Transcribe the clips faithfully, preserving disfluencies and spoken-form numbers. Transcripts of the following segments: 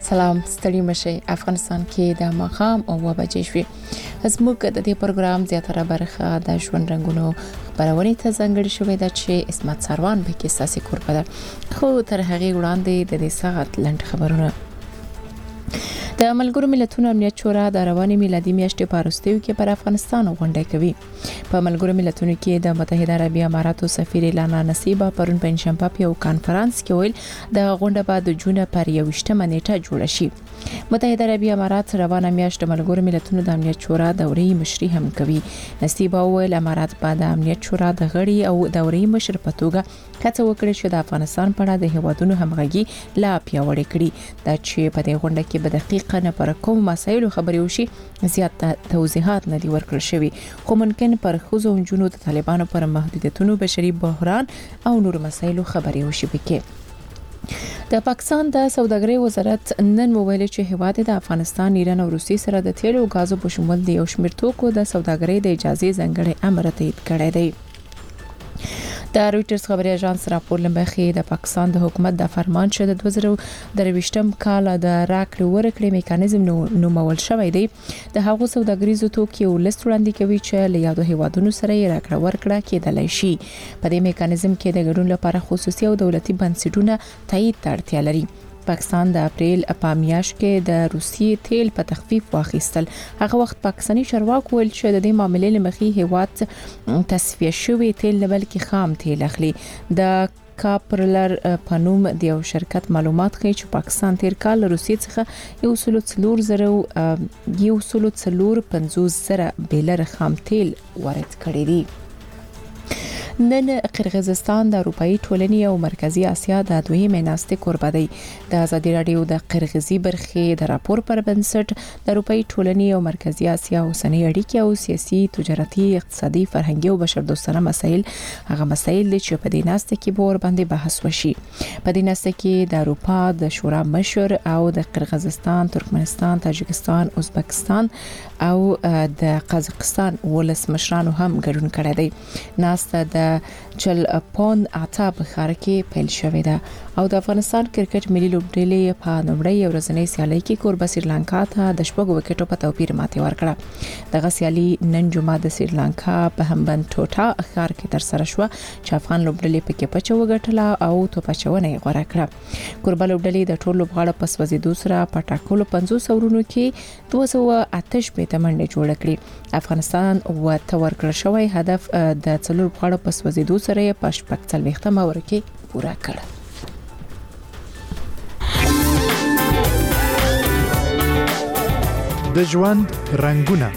سلام ستړي مشه افغانستان کې د ماخام او وبجې شوې زموږ د دې پروګرام زیاتره برخه د ژوند رنگونو خبرونه ته ځانګړي شوې ده چې اسمت سروان به کې ساسي کوربه ده خو تر هغه وړاندې د دې ساعت لنډ خبرونه د ملګرو ملتونو امنیت شورا د رواني میلادي میاشتې په وروستیو کې پر افغانستان غونډه کوي په ملګرو ملتونو کې د متحده عربی اماراتو سفیر لانا نصیبه پرون پنځشنبه په یو کانفرنس کې ویل د غونډه بعد د جون پر یوشتمه نیټه جوړه شي متحده عربی امارات روانه میاشت ملګرو ملتونو د امنیت شورا دورې مشري هم کوي نصیبه ویل امارات بعد امنیت شورا د غړي او دورې مشر په توګه هڅه وکړي چې د افغانستان په اړه د هیوادونو همغږي لا پیاوړې کړي دا چې په دې غونډه کې به دقیق نه پر کوم مسایلو خبرې وشي زیات توضیحات نه دي ورکړل شوی خو ممکن پر خوځو جنونو د طالبانو پر محدودیتونو بشري بحران او نور مسایلو خبرې وشي بکې د پاکستان د سوداګرۍ وزارت نن ویلي چې هیواد د افغانستان ایران او روسي سره د تیلو او غازو په شمول د یو شمېر توکو د سوداګرۍ د اجازه ځنګړې امر تایید کړی دی د رويټرز خبري اژانس راپور لمبخي د پاکستان د حکومت د فرمان شوه د دوه زره درويشتم کال د راکړې ورکړې میکانیزم نومول شوی دی د هغو سوداګریزو توکو لیست وړاندې کوي چې له یادو هیوادونو سره یې راکړه ورکړه کېدلای شي په دې میکانیزم کې د ګډون لپاره خصوصي او دولتي بنسټونه تایید ته اړتیا لري پاکستان د اپریل په میاشت کې د روسي تیل په تخفیف واخیستل هغه وخت پاکستاني چارواکو ویل چې د دې معاملې لمخې هیواد تصفیه شوی تیل نه بلکې خام تیل اخلي د کاپرلر په نوم د یو شرکت معلومات کوي چې پاکستان تیر کال روسي څخه یو سلو څلور زره یو سلو څلور پنځوس زره بیلر خام تیل وارد کړی دی نن قرغیزستان د اروپאי ټولنې او مرکزی اسیا د دویمه ناستې کوربه دی د ازادي رادیو د قرغیزي برخې د راپور پر بنسټ د اروپאי ټولنې او مرکزی اسیا اوسنۍ اړیکې او سیاسي تجارتي اقتصادي فرهنګي او بشردوستانه مسایل هغه مسایل چې په دې ناستې کې به ور باندې بحث وشي په دې ناستې کې د اروپا د شورا مشر او د قرغیزستان ترکمنستان تاجکستان ازبکستان او د قزاقستان ولس مشرانو هم ګډون کړی دی ناسته د چل پون اته په ښار کې پیل شوې ده او د افغانستان کرکټ ملي لوبډلې په نومړی ورځنۍ سیالي کې کوربه سریلانکا ته د شپږو وکټو په توپیر ماتې ورکړه دغه سیالي نن جمعه د سریلانکا په همبند ټوټا ښار کې تر سره شو چې افغان لوبډلې په کې پچو وګټله او توپچونه یې غوړه کړه کوربه لوبډلې د ټولو لوبغاړو په سوځېدو سره په ټاکلو پنځوس اورونو کې دوه سوه اته شپېته منډې جوړ کړې افغانستان وته ورکړل شوی هدف د څلور لوبغاړو په سوځېدو سره یې په شپږ څلوېښتمه اوور کې پوره کړ د ژوند رنگونه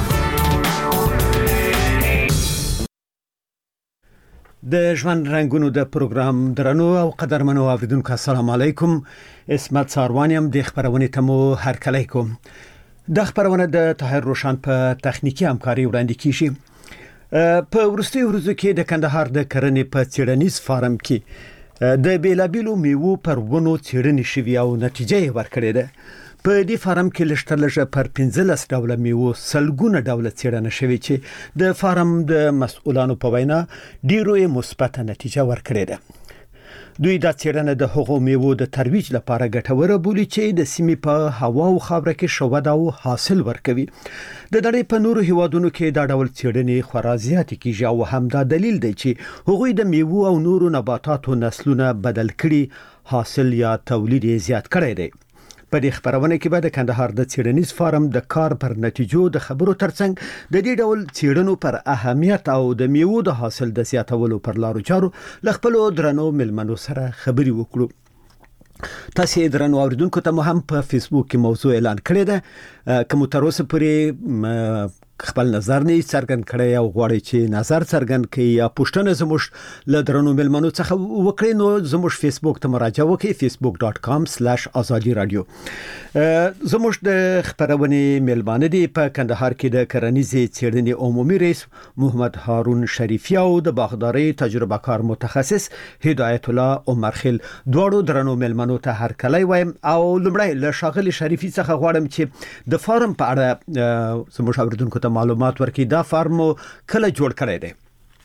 د ژوند رنگونو د پروګرام درنو او قدرمنو اوریدونکو السلام علیکم اسمت ساروانیم د خبرونه تمو هر کله کوم د خبرونه د طاهر روشن په تخنیکی همکاري وړاندې کیږي په ورستي ورځو کې د کندهار د کرنې په چیرنیز فارم کې د بیلابیلو میوو پر ونو چیرنې شوی او نتیجه ورکړې ده په دې فارم کې لشتلجه پر پنځلس ډوله میوو سلګونه ډوله چیرنه شوی چې د فارم د مسؤلانو په وینا ډیرو مثبت نتیجه ورکړې ده دوی دا چیرنه د هغو میوو د ترویج لپاره ګټوره بولي چې د سیمې په هوا او خاوره کې شوه او حاصل ورکوي د نړۍ په نورو هیوادونو کې دا ډول چیرنې خورا زیات کیږي او هم دا دلیل دی چې هغوی د میوو او نورو نباتاتو نسلونه بدل کړي حاصل یا تولید زیات کړي دي په دې خبرونه کې به د کندهار د چیرنیز فارم د کار پر نتیجو د خبرو ترڅنګ د دې ډول چیرنو پر اهمیت او د میوو د حاصل د زیاتولو پر لارو چارو لخپلو درنو ملمنو سره خبري وکړو تاسو درنو اوریدونکو ته هم په فیسبوک کې موضوع اعلان کړی ده کوم تر اوسه پورې خپل نظر نه څرګند کړی او غواړي چې نظر څرګند کړي یا پوښتنه زموږ له درنو ملمنو څخه وکړي نو زموږ فیسبوک ته مراجعه وکړئ فیسبوک ډاټ کام سلیش ازادي رادیو زموږ د خبرونه ملمانه دی په کندهار کې د کرنیزې څېړنې عمومي رئیس محمد هارون شریفی او د باغداري تجربه کار متخصص هدایت الله عمر خیل دواړو درنو ملمنو ته هر کله وایم او لمړی له شاغلي شریفی څخه غواړم چې د فارم په اړه زموږ اوریدونکو معلومات ورکړي دا فارم کله جوړ کړی دی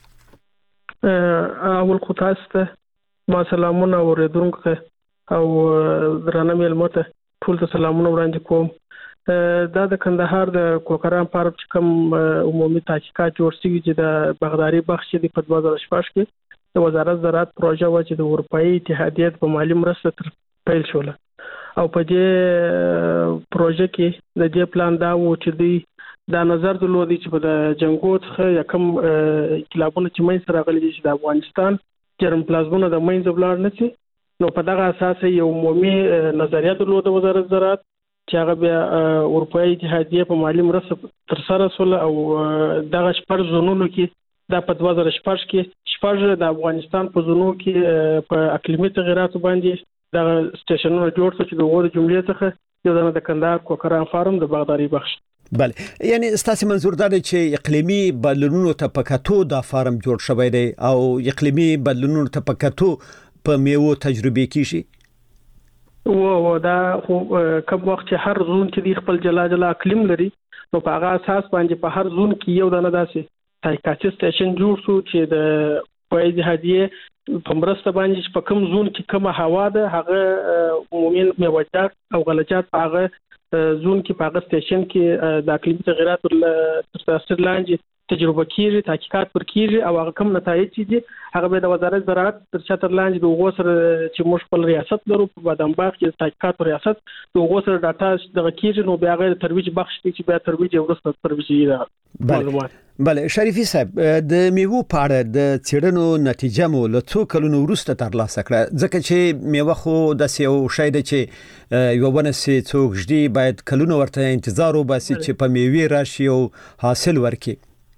اول خو تاسو ته ما سلامونه اوریدونکو او درنه ملمته ټول ته سلامونه وړاندې کوم دا د کندهار د کوکران پارک چې کوم عمومي تحقیقات جوړ شوي چې د باغداري بخش دی په دوه زره شپږ کې د وزارت زراعت پروژه و چې د اروپאי اتحادیې په مالی مرسته تر پیل شوله او په دې پروژه کې د دې پلان دا و چې دی دا نظر درلودي چې په د جنگو څخه یا کوم انقلابونه چې مې سره غلي چې د افغانستان جرم پلازمونه د مینځ بلار نه شي نو په دغه اساس یو عمومي نظریه درلوده وزارت زراعت چې هغه بیا اروپאי اتحادیې په مالی مرسته تر سره سول او دغه شپږ زونونو کې دا په دوه زره شپږ کې شپږ د افغانستان په زونو کې په اقلیمي تغیراتو باندې دا سټیشنونه جوړ شو چې د وګړو جملې څخه یو د کندهار کوکران فارم د باغداري بخش بله یعنی ستاسو منظور دا دی چې اقلیمي بدلونونو ته پکاتو دا فارم جوړ شوی دی او اقلیمي بدلونونو ته پکاتو په میوه تجربه کیږي او دا کوم وخت چې هر زون کې د خپل جلا جلا اقلیم لري نو په هغه اساس باندې په هر زون کې یو دانه داسې تحقیقاتي سټیشن جوړ شو چې د پوهې جهادیه په مرسته باندې په کوم زون کې کومه هوا ده هغه عمومي میوجات او غلجات هغه زون کې په هغه سټیشن کې د اقلیمي تغیراتو تر تاثیر لاندې تجربه کیږي تحقیقات پر کیږي او هغه کوم نتایج دي هغه به د وزارت زراعت تر چتر لاندې د وګړو سره چې موږ خپل ریاست لرو په بادام باغ کې تحقیقات ریاست د وګړو سره ډاټا دغه کیږي نو بیا غیر ترویج بخش چې بیا ترویج ورسره ترویج معلومات بله شریفي صاحب د میوه په اړه د څېړنو نتیجه مو له څو کلونو وروسته ترلاسه کړه ځکه چې میوه خو د یو شی دی چې یو ونه سي څوک جدي باید کلونو ورته انتظار وباسي چې په میوه راشي او حاصل ورکړي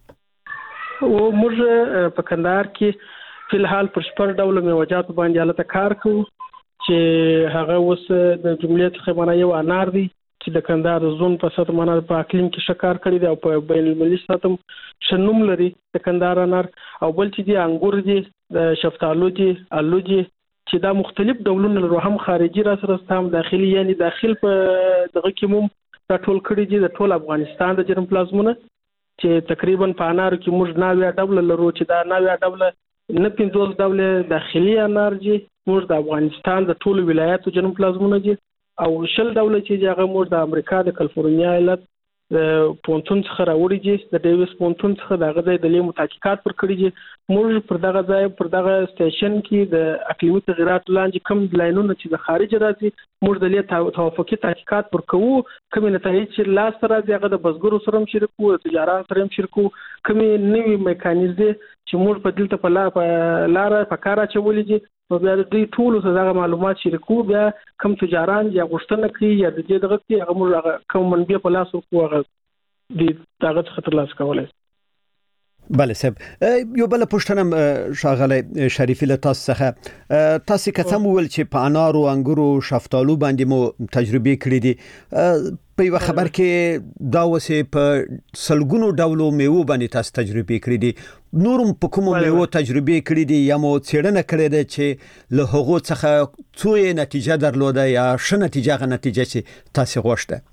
او موږ په کندهار کې په الحال پر شپږ ډول میوجات باندې حالت کار کوو چې هغه اوس د جملې څخه باندې یو انار دی چې د کندهار زون په سطح باندې په اقلیم کې شکار کړی دی او په بین المللي سطح شنوم لري د کندهار انار او بل چې دی انګور دی د شفتالو دی الو دی چې دا مختلف ډولونه لري هم خارجي را سره ستام داخلي یعنی داخل په دغه کې مم دا ټول کړی دی د ټول افغانستان د جرم پلازمونه چې تقریبا په انار کې موږ ناویا ډول لرو چې دا ناویا ډول نه پنځوس ډول داخلي انار دي موږ د افغانستان د ټولو ولایاتو جنوب پلازمونه دي او شل ډول چې هغه موږ د امریکا د کالیفورنیا ایالت پونتون څخه راوړي دي د ډیویس پونتون څخه دغه د لیمو تحقیقات پر کړی دي موږ پر دغه ځای پر دغه سټیشن کې د اقلیمي تغیراتو لاندې کوم لاینونه چې د خارج راځي موږ د لې توافقي تحقیقات پر کوو کوم نتایج چې لاس راځي هغه د بزګرو سره هم شریکو د تجارت سره هم شریکو کوم نوې میکانیزم چې موږ په دلته په لار لار په کار اچولې دي نو بیا د دې ټولو څخه دغه معلومات شریکو بیا کوم تجاران یا غوښتنه کوي یا د دې دغه کې هغه موږ کوم منبع په لاس ورکو هغه د دغه څخه تر لاس کولای بله صاحب یو بل پوښتنه شاغله شریفي له تاسو څخه تاسو کتم ول چې په انارو انګورو شفتالو باندې مو تجربه کړې دي په یو خبر کې دا وسه په سلګونو ډولو میوه باندې تاسو تجربه کړې دي نورم په کومو میوه تجربه کړې دي یا مو څېړنه کړې ده چې له هغو څخه څو نتیجه درلوده یا ش نتیجه غ نتیجه چې تاسو غوښته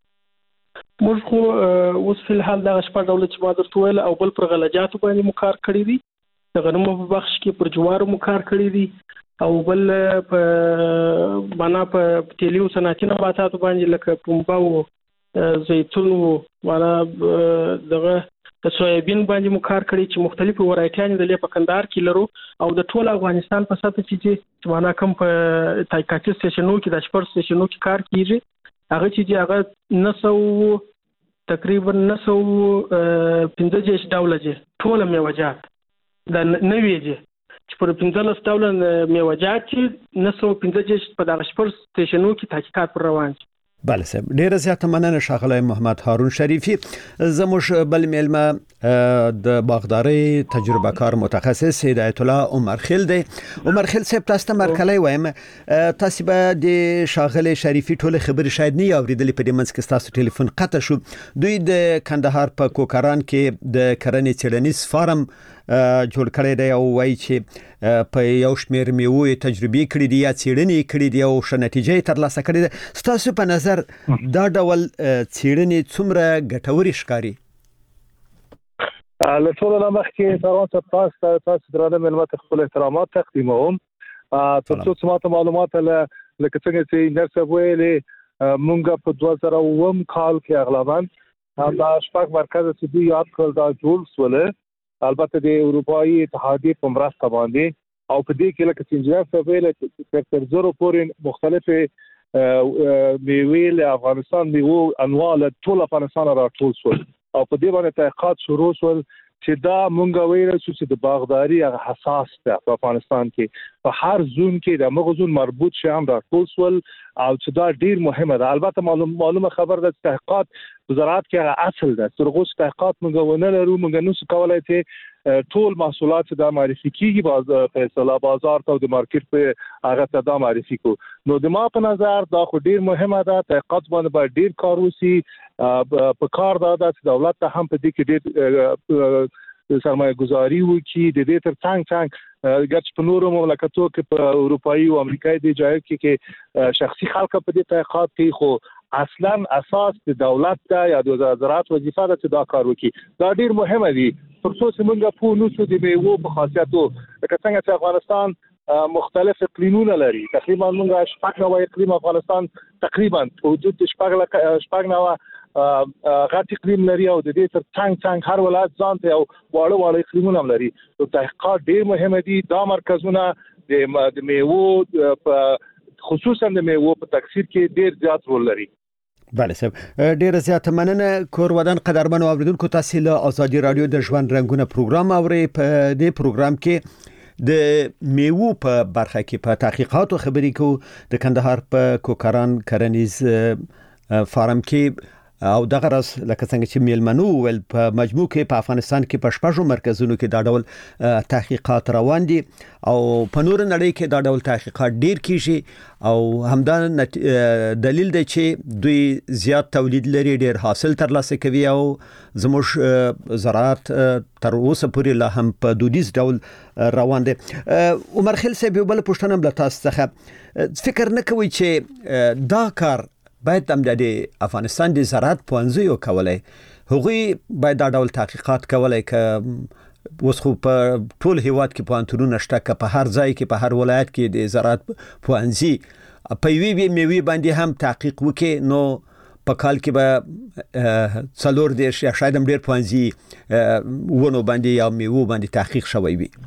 موږ خو اوس په الحال دغه شپږ ډول چې ما درته ویل او بل پر غلجاتو باندې مو کار کړی دي د غنمو په بخش کې پر جوارو مو کار کړی دي او بل په معنا په تیلیو صنعتي نباتاتو باندې لکه پنبه او زیتون معنا دغه د سویابین باندې مو کار کړی چې مختلفو ورایټیان د لې په کندهار کې لرو او د ټول افغانستان په سطح کې معنا کوم په تحقیقاتي سټیشنونو کې د شپږ سټیشنونو کې کار کیږي هغه چې هغه نسو تقریبا نسو پنځه دېرش ډوله دي ټول میوجات د نوې دي چې پر پنځلس ډوله میوجات چې نسو پنځه دېرش په دغه شپږ سټیشنونو کې تحقیقات پر روان دي بله صاحب ډیره زیاته مننه شاغله محمد هارون شریفی زموږ بل میلمه د باغداري تجربه کار متخصص هدایت الله عمر خیل دی عمر خیل صاحب تاسو ته مرکلی وایم تاسو به د شاغله شریفی ټول خبر شاید نه اوریدلې په دې منځ کې تاسو ټلیفون قطع شو دوی د کندهار په کوکران کې د کرنې څېړنیز فارم جوړ کړی دی او وایي چې په یو شمېر میوه تجربه کړې دي یا څېړنې کړې دي او ښه نتیجه ترلاسه کړې ده ستاسو په نظر دا ډول څېړنې څومره ګټورې ښکاري له ټولو نه مخکې تاسو تاسو تاسو درانه ملت خپل احترامات تقدیموم تر څو سمات معلومات له لکه څنګه چې انجنیر صاحب ویلي مونږ په دوه زره اووم کال کې اغلباً دا شپږ مرکز چې دوی یاد کړل دا جوړ شول، البته د اروپایي اتحادیې په مرسته باندې، او په دې کې لکه چې انجینر صاحب ویل تر زرو پورې مختلفې میوې له افغانستان میوو انواع له ټول افغانستان راټول شول، او په دې باندې تحقیقات شروع شول چې دا مونږ ویل چې د باغداري هغه حساس ده په افغانستان کې، په هر زون کې د مغزون مربوط شیان راټول شول، او چې دا ډیر مهمه ده. البته معلومه خبر ده چې تحقیقات وزارت کې هغه اصل ده، تر اوسه تحقیقات مونږ ونه لرو، مونږ نو څه کولای چې ټول محصولات دا معرفي کیږي باز په اصطلاح بازار ته د مارکیټ په هغه ته دا معرفي کو. نو د ما په نظر دا خو ډیر مهمه ده، تحقیقات باندې ډیر کار وسی، په کار دا چې دولت ته هم په دې کې ډیر سرمایه گذاري وکړي، د دې تر څنګ څنګ ګرځ په نورو مملکتونو کې په اروپایي او امریکایي د ځایو کې کې شخصي خلک په دې تحقیقات کې خو اصلا اساس د دولت ته یا د وزارت وظیفه ده چې دا کار وکړي. دا ډیر مهمه دي تر څو چې موږ په نو څه د میوو په خاصیتو لکه څنګه چې افغانستان مختلف اقلیمونه لري، تقریبا موږ شپږ نوع اقلیم افغانستان تقریبا وجود شپږ شپږ نوع غټ اقلیم لري، او د دې تر څنګ څنګ هر ولایت ځان ته یو واړه واړه اقلیمونه لري. نو تحقیقات ډیر مهمه دي. دا مرکزونه د میوو خصوصا د میوو په تکثیر کې ډیر زیات رول لري. بله صاحب، ډیر زیات مننه. کور ودان قدرمن اوریدونکو، تاسو له ازادي رادیو د ژوند رنگونه پروګرام اورئ. په دې پروګرام کې د میوو په برخه کې په تحقیقاتو خبرې کوو. د کندهار په کوکران کرنیز فارم کې او دغه راس لکه څنګه چې میلمنو ول په مجموع کې په افغانستان کې په شپږو مرکزونو کې دا ډول تحقیقات روان دي، او په نور نړۍ کې دا ډول تحقیقات ډیر کیږي، او همدا دلیل دی چې دوی زیات تولید لري، ډیر حاصل ترلاسه کوي، او زموږ زراعت تر اوسه پورې لا هم په دودیز ډول روان دي. عمر خیل صاحب، بل پښتنه بل تاسو څخه فکر نه کوي چې دا کار باید هم د افغانستان د زراعت پوهنځیو کولای، هغوی باید دا ډول تحقیقات کولای، که اوس خو په ټول هیواد کې پوهنتونونه شته، که په هر ځای کې په هر ولایت کې د زراعت پوهنځي په یوې میوې باندې هم تحقیق وکړي، نو په کال کې به څلور دېرش یا شاید هم ډېر پوهنځي ونو باندې یا میوو باندې تحقیق شوی وي.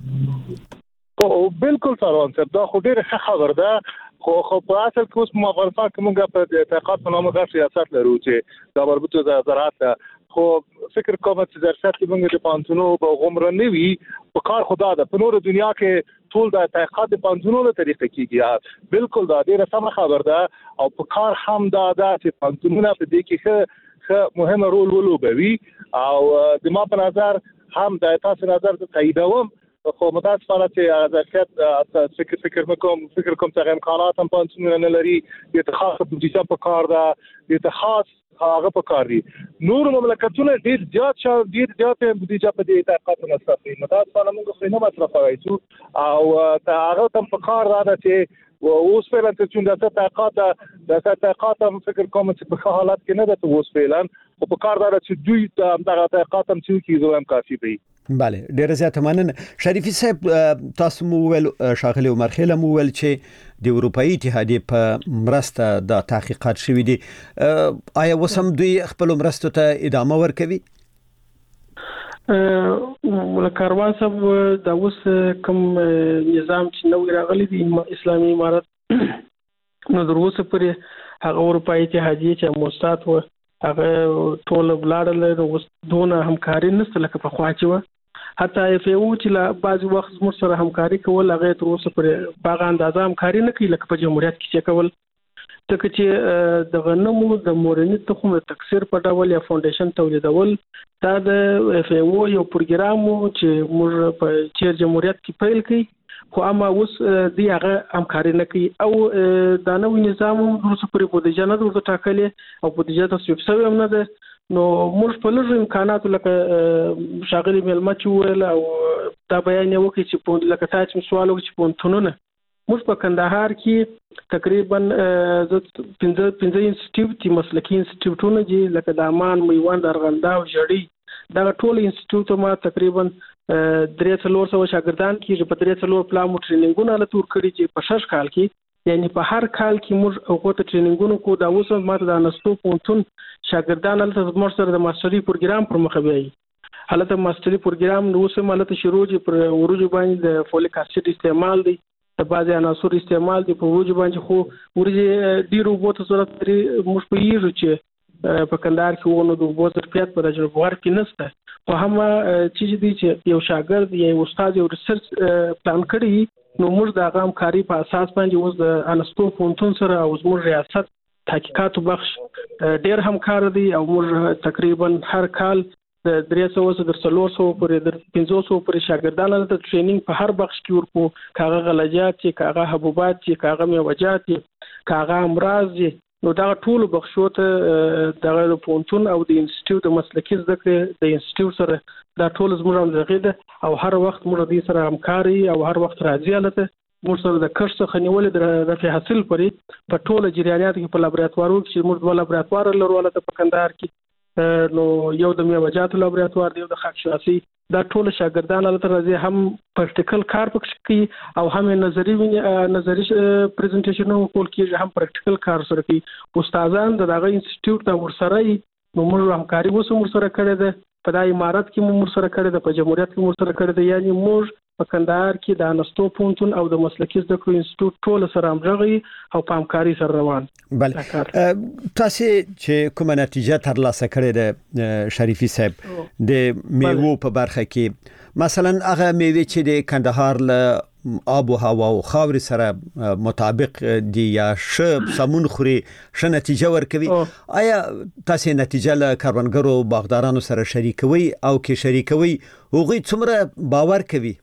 او بالکل سروان صاحب، دا خو ډېره ښه خبر ده. خو خو په اصل کې اوس په افغانستان کې موږ په تحقیقات په نامه غږ ریاست لرو چې دا مربوط د زراعت ده، خو فکر کوم چې ریاست کې موږ د پانتونو په غومره نه وي. په کار خدا ده په نورو دنیا کې ټول د تحقیقات د پانتونو له طریقې کېږي. بالکل دا ډیره سمه خبر ده، او په کار هم دا ده چې پانتونونه په دې کې ښه ښه مهمه رول ولوبوي، او د ما په نظر هم د تاسو نظر ته تاییدوم. خو متاسفانه چې ظرفیت فکر فکر مکم فکر کوم چې امکانات هم پانتونونه نه لري، د خاصه بودیجه په کار ده، د خاص هغه په کار دي. نور مملکتونه ډیر زیات شاو ډیر زیات بودیجه په دې تحقیقات مصرفي، متاسفانه موږ خو نه مصرفوي، او هغه هم په کار ده چې اوس فعلا چې د تحقیقات د تحقیقات فکر کوم چې په حالت کې نه ده اوس فعلا، او په کار ده چې دوی دغه تحقیقات هم چې کیږي هم کافي وي. بله، ډیر زیات مننه. شریفي صاحب، تاسو مو ول شاغلی عمر خیل مو ول چې د اروپאי اتحادیې په مرسته د تحقیقات شوې دي، آیا وسم دوی خپل مرستو ته ادامه ورکوي؟ ولکاروان صاحب، دا اوس کوم نظام چې نو راغلی دی اسلامي امارت، نو دروسه پرې هغه اروپאי اتحادیې چې موسسات و هغه ټول بلاړل، اوس دونه همکاري نشته لکه په خوا چې و. حتی اف یو چې لا بعض وخت زموږ سره همکاري کول، هغه تر اوسه پرې باغ اندازه همکاري نه کوي لکه په جمهوریت کې چې کول. ځکه چې د غنمو د مورني تخم د تکثیر په ډول یا فاونډیشن تولیدول، دا د اف یو یو پروګرام چې موږ په چیر جمهوریت کې پیل کړی، خو اما اوس دی هغه همکاري نه کوي، او دا نوې نظام اوس پرې بودیجه نه ورته ټاکلې، او بودیجه تصویب شوی هم نه ده. نو موږ په لږ امکاناتو لکه شاغلي میلمه چې ویل، او دا بیان یې وکړي چې په لکه تاسو چې سوال وکړي چې پونتونونه موږ په کندهار کې تقریبا پنځه پنځه انسټیټیوټ مسلکي انسټیټیوټونه دي، لکه د امان، میوند، ارغنده او جړی. دا ټول انسټیټیوټ ما تقریبا درې څلور سوه شاګردان کېږي، په درې څلور پلان مو ټریننګونه له تور کړي چې په شش کال کې یعنی په هر کال کې موږ هغه ته ټریننګونه کو دا اوس ماته د انستو پونتون شاګردان هلته زموږ سره د ماستري پروګرام پر مخ بیاي هلته ماستري پروګرام نو اوس مالته شروع دي پر ورجو باندې د فولیک اسید استعمال دي د بعضي عناصر استعمال دي په ورجو باندې خو ورجه ډیرو بوته صورت لري موږ په یوه چې په کندهار کې ونه د بوته ظرفیت په تجربه کې نشته خو هم چې دي چې یو شاګرد یا استاد یو ریسرچ پلان کړی نو موږ د هغه همکاري په اساس باندې اوس د انستو پونتون سره او زموږ ریاست تحقیقاتو بخش ډېر همکار دي او موږ تقریبا هر کال د درې سوه تر څلور سوه پورې د پنځه سوه پورې شاګردانو ته ټریننګ په هر بخش کې ورکو کاغه غلجات چې کاغه حبوبات چې کاغه میوجات چې کاغه امراض نو دا ټول بخشو ته د پونتون او د انسټیټیوټ د مسلکي زده کړې د انسټیټیوټ سره دا ټول زموږ همغږي او هر وخت موږ د سره همکاري او هر وخت راځي البته موږ سره د کښ څخه نیولې د رفع حاصل پرې په ټول جریانات کې په لابراتوارو کې موږ د لابراتوار لرو ولته په کندهار کې نو یو د میوجاتو لابراتوار دی یو د خاکشاسي دا ټول شاګردان البته راځي هم پریکټیکل کار پکې کوي او هم نظری نظری پریزنټیشن او کول کېږي هم پریکټیکل کار سره کوي استادان دغه انسټیټیوټ ته ورسره نو موږ همکاري وسو سره کړې ده په دای امارات کې موږ سره کړې ده په جمهوریت کې موږ سره کړې ده یعنی موږ په کندهار کې د انستو پونتون او د مسلکي زده کړو انسټیټیوټ ټول سره همغږي او په همکاري سره روان بله تاسو چې کومه نتیجه ترلاسه کړې ده شریفي صاحب د میوو په برخه کې مثلا هغه میوه چې د کندهار له آب و هوا او خاور سره مطابق دی یا ش سمون خوري ش نتیجه ورکوي آیا تاسو نتیجه له کاروانګرو باغدارانو سره شریکوي او کې شریکوي هغه څومره باور کوي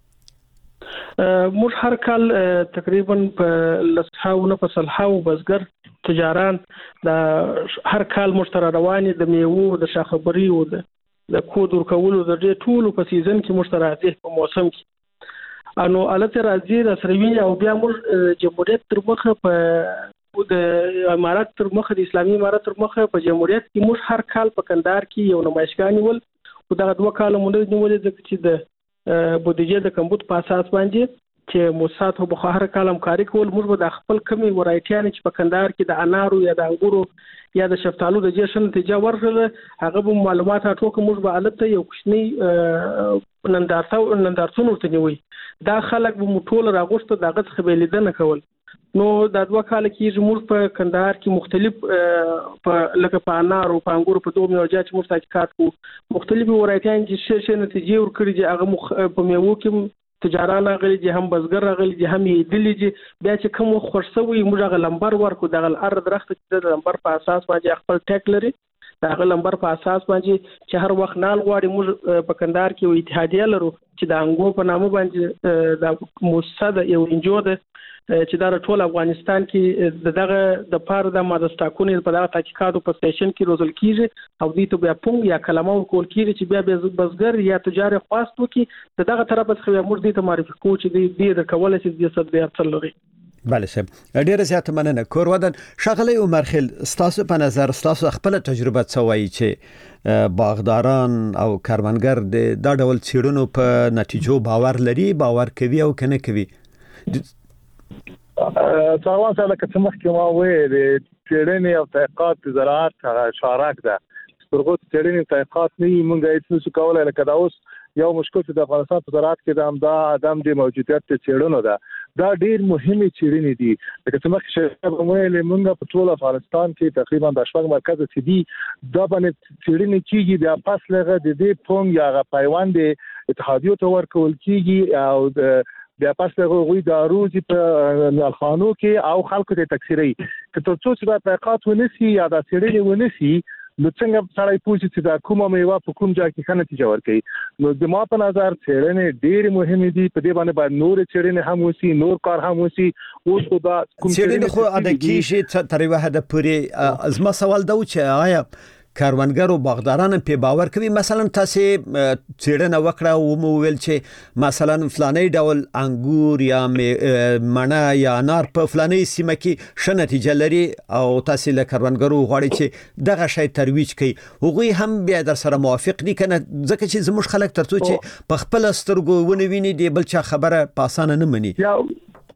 موږ هر کال تقریبا په لسهاونه په سلهاو بزګر تجاران د هر کال مشترک رواني د میوو د شاخبري او د کود ورکولو د دې ټولو په سیزن کې مشترک دي په موسم کې انو الته راځي د سروي او بیا موږ جمهوریت تر مخه په د امارات تر مخه د اسلامي امارات تر مخه په جمهوریت کې موږ هر کال په کندهار کې یو نمایشګاه نیول او دا دوه کال مونږ نیولې چې د بودیجه د کمبود په اساس باندې چې موسات او بخار کال همکاري کول موږ د خپل کمی ورایټیان چې په کندهار کې د انارو یا د انګورو یا د شفتالو د جشن نتیجه ورغله هغه به معلومات راټوکه موږ به البته یو کوچنی نندارتو نندارتون ورته نیوي دا خلک به ټول راغوسته دغه څخه لیدنه کول نو د دوه کال کې موږ په کندهار کې مختلف په لکه په انارو په انګورو په دوه میوجات موږ تحقیقات کوو مختلف ورایټیان چې څه څه نتیجه ورکړي چې هغه په میوو کې تجاران غلي دي هم بزګر غلي دي هم یدلې دي بیا چې کوم خورسوي موږ غل لمبر ورکو دغه ارض درخت چې د لمبر په اساس باندې خپل ټیک لري دغه لمبر په اساس باندې چې هر وخت نال غواړي موږ په کندهار کې یو اتحادیه لرو چې د انګو په نامه باندې د موسسه یو انجو ده چې دا ټول افغانستان کې دغه د پاره د مادستاکونې په دغه تحقیقاتو په سټیشن کې روزل کیږي او دې ته بیا پونګ یا کلمه ورکول کیږي چې بیا بزګر یا تجار خواست وکي دغه طرف څخه موږ دې ته معرفي کوو چې دې د کول چې د صد بیا تل لري بله صاحب ډیره زیاته مننه کورودن شغله عمر خیل ستاسو په نظر ستاسو خپل تجربه څوي چې باغداران او کاروانګر د دا ډول چیرونو په نتیجو باور لري باور کوي او کنه کوي څنګه سره که څه مخکې ما وې د چېړنې او تحقیقات زراعت شارک ده سترګو چېړنې تحقیقات نه موږ هیڅ نشو کولای لکه دا اوس یو مشکل چې د افغانستان په زراعت کې د امدا ادم د موجودیت چېړنو ده دا ډېر مهمه چېړنې دي لکه څه مخکې چې موږ موږ په ټول افغانستان کې تقریبا د شپږ مرکز چې دي دا باندې چېړنې کیږي د پاس لغه د دې پونګ یا غ پیوند اتحادیو ته ورکول کیږي او د بیا پس هغه د اروزي په الخانو کې او خلکو ته تکثیري که تر څو چې د تحقیقات ونسي یا د سړي ونسي نو څنګه سړی پوښتنه چې دا کومه میوه په کوم ځای کې خنه نتیجه ورکړي نو د ما په نظر څېړنې ډېر مهمه دي په دې باندې باید نور څېړنې هم وسی نور کار هم وسی اوس خو دا کوم څېړنې خو اده کیږي تر یو حد پورې ازما سوال دا و چې آیا کاروانګر او باغداران په باور کوي مثلا تاسو چیرنه وکړه او مو ویل چې مثلا فلاني ډول انګور یا مڼه یا انار په فلاني سیمه کې ښه نتیجه لري او تاسو له کاروانګرو غواړي چې دغه شی ترویج کړي هغه هم بیا در سره موافق دي کنه ځکه چې زموږ خلک ترڅو چې په خپل سترګو ونی ویني دی بل چا خبره په اسانه نه مني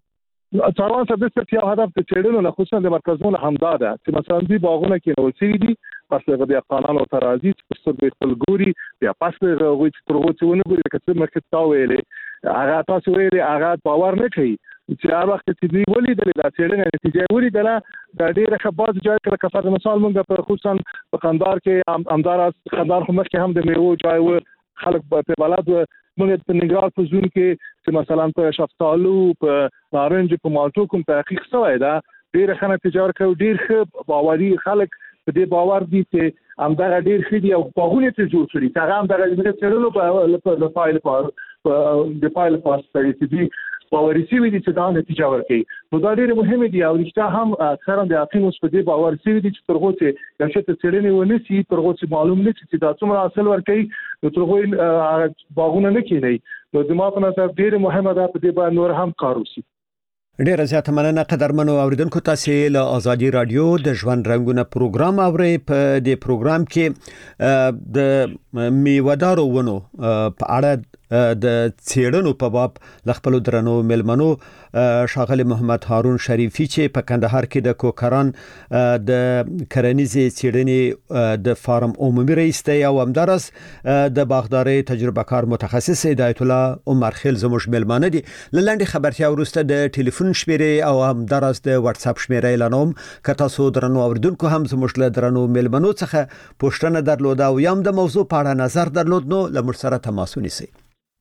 څاروان سرویس یو هدف د چېړنو نه خصوصا د مرکزونو همدا ده چې مثلا دوی باغونه کې نو سي دي پس هغه بیا قانون او ترازی چې څه به خپل ګوري بیا پس هغه چې ترغو چې ونه ګوري چې مرکز تا ویلې هغه تاسو ویلې هغه باور نه کوي چې هغه وخت چې دوی ولیدل دا چېړنه نتیجه ولیدله د ډېر خباز جای کې لکه فرض مثال مونږ په خصوصا په قندار کې امدار قندار هم کې هم د میوه جای و خلک په بلد موږ په نګران په زون کې چې مثلا په شفتالو په نارنج په مالټو کوم تحقیق شوی دا ډېر خلک تجارت کوي ډېر ښه باوري خلک په دې باور دي چې همدغه ډېر ښه دي او باغونه ته جوړ کړي هغه همدغه د چېړنو په فایل په د فایل په واسطه چې دوی باوري شوي دي چې دا نتیجه ورکوي نو دا ډېر مهم دي او رښتیا هم اکثرا د حقیقت اوس په دې باور شوي دي چې ترغو چې یو څه څېړنې ونه شي ترغو چې معلوم نه شي چې دا څومره حاصل ورکوي نو ترغو باغونه نه کېني نو د ما په نظر ډېر مهمه ده په دې باندې نور هم کار وشي. ډیره زیاته مننه قدرمنو اوریدونکو تاسو له ازادي رادیو د ژوند رنگونه پروګرام اورئ په دې پروګرام کې د میوهدارو ونو په اړه د څېړنو په باب لخپل درنو ملمنو شاغل محمد هارون شریفي چې په کندهار کې د کوکران د کرنیزې څېړنې د فارم عمومي رئیس دی او همدارس د باغداري تجربه کار متخصص هدایت الله عمر خیل زموږ ملمانه دي. لاندې خبرتیا ورسته د ټلیفون شمیرې او همدارس د واتس اپ شمیرې اعلانوم که تاسو درنو اوریدونکو هم زموږ له درنو ملمنو څخه پوښتنه درلوده او یم د موضوع په اړه نظر درلود نو له موږ سره تماس ونیسئ.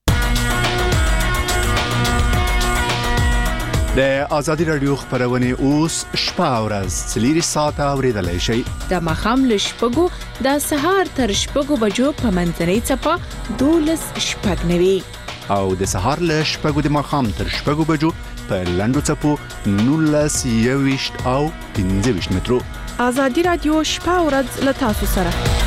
د ازادي رادیو خبرونه اوس شپه او ورځ څلور ساعته اوریدلای شئ. د مخام له شپږو د سهار تر شپږو بجو په منځنۍ چپه دولس شپږ نوي او د سهار له شپږو د مخام تر شپږو بجو په لندو چپو نولس یويشت او پنځه ویشت مترو. ازادي رادیو شپه او ورځ له تاسو سره.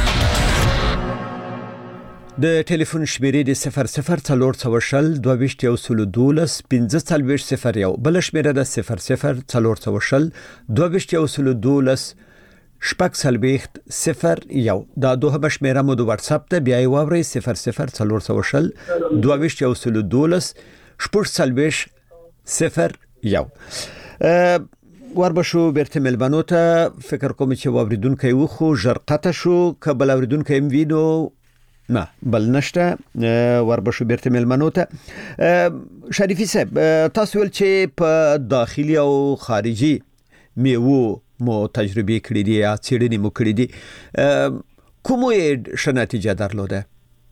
د ټلیفون شمیرې د صفر صفر څلور څوشل دوه ویشت یو سل دولس پنځه څلوېښت صفر یو بل شمیره د صفر صفر څلور څوشل دوه ویشت یو سل دولس شپږ څلوېښت صفر یو دا دوه شمیره مو د واتس اپ ته بیا یې واورئ صفر صفر څلور څوشل دوه ویشت یو سل دولس شپږ څلوېښت صفر یو. وربشو بیرته ملبانو ته فکر کوم چې واوریدونکو یو خو ژرقته شو کبل اوریدونکو ام وینو نه بل نشته وربشو بیرته ملمنو ته. شریفي صاحب تاسو ول چې په داخلي او خارجي میوه مو تجربه کړې دي یا څېړنې مو کړې دي کومه ښه نتیجه درلوده؟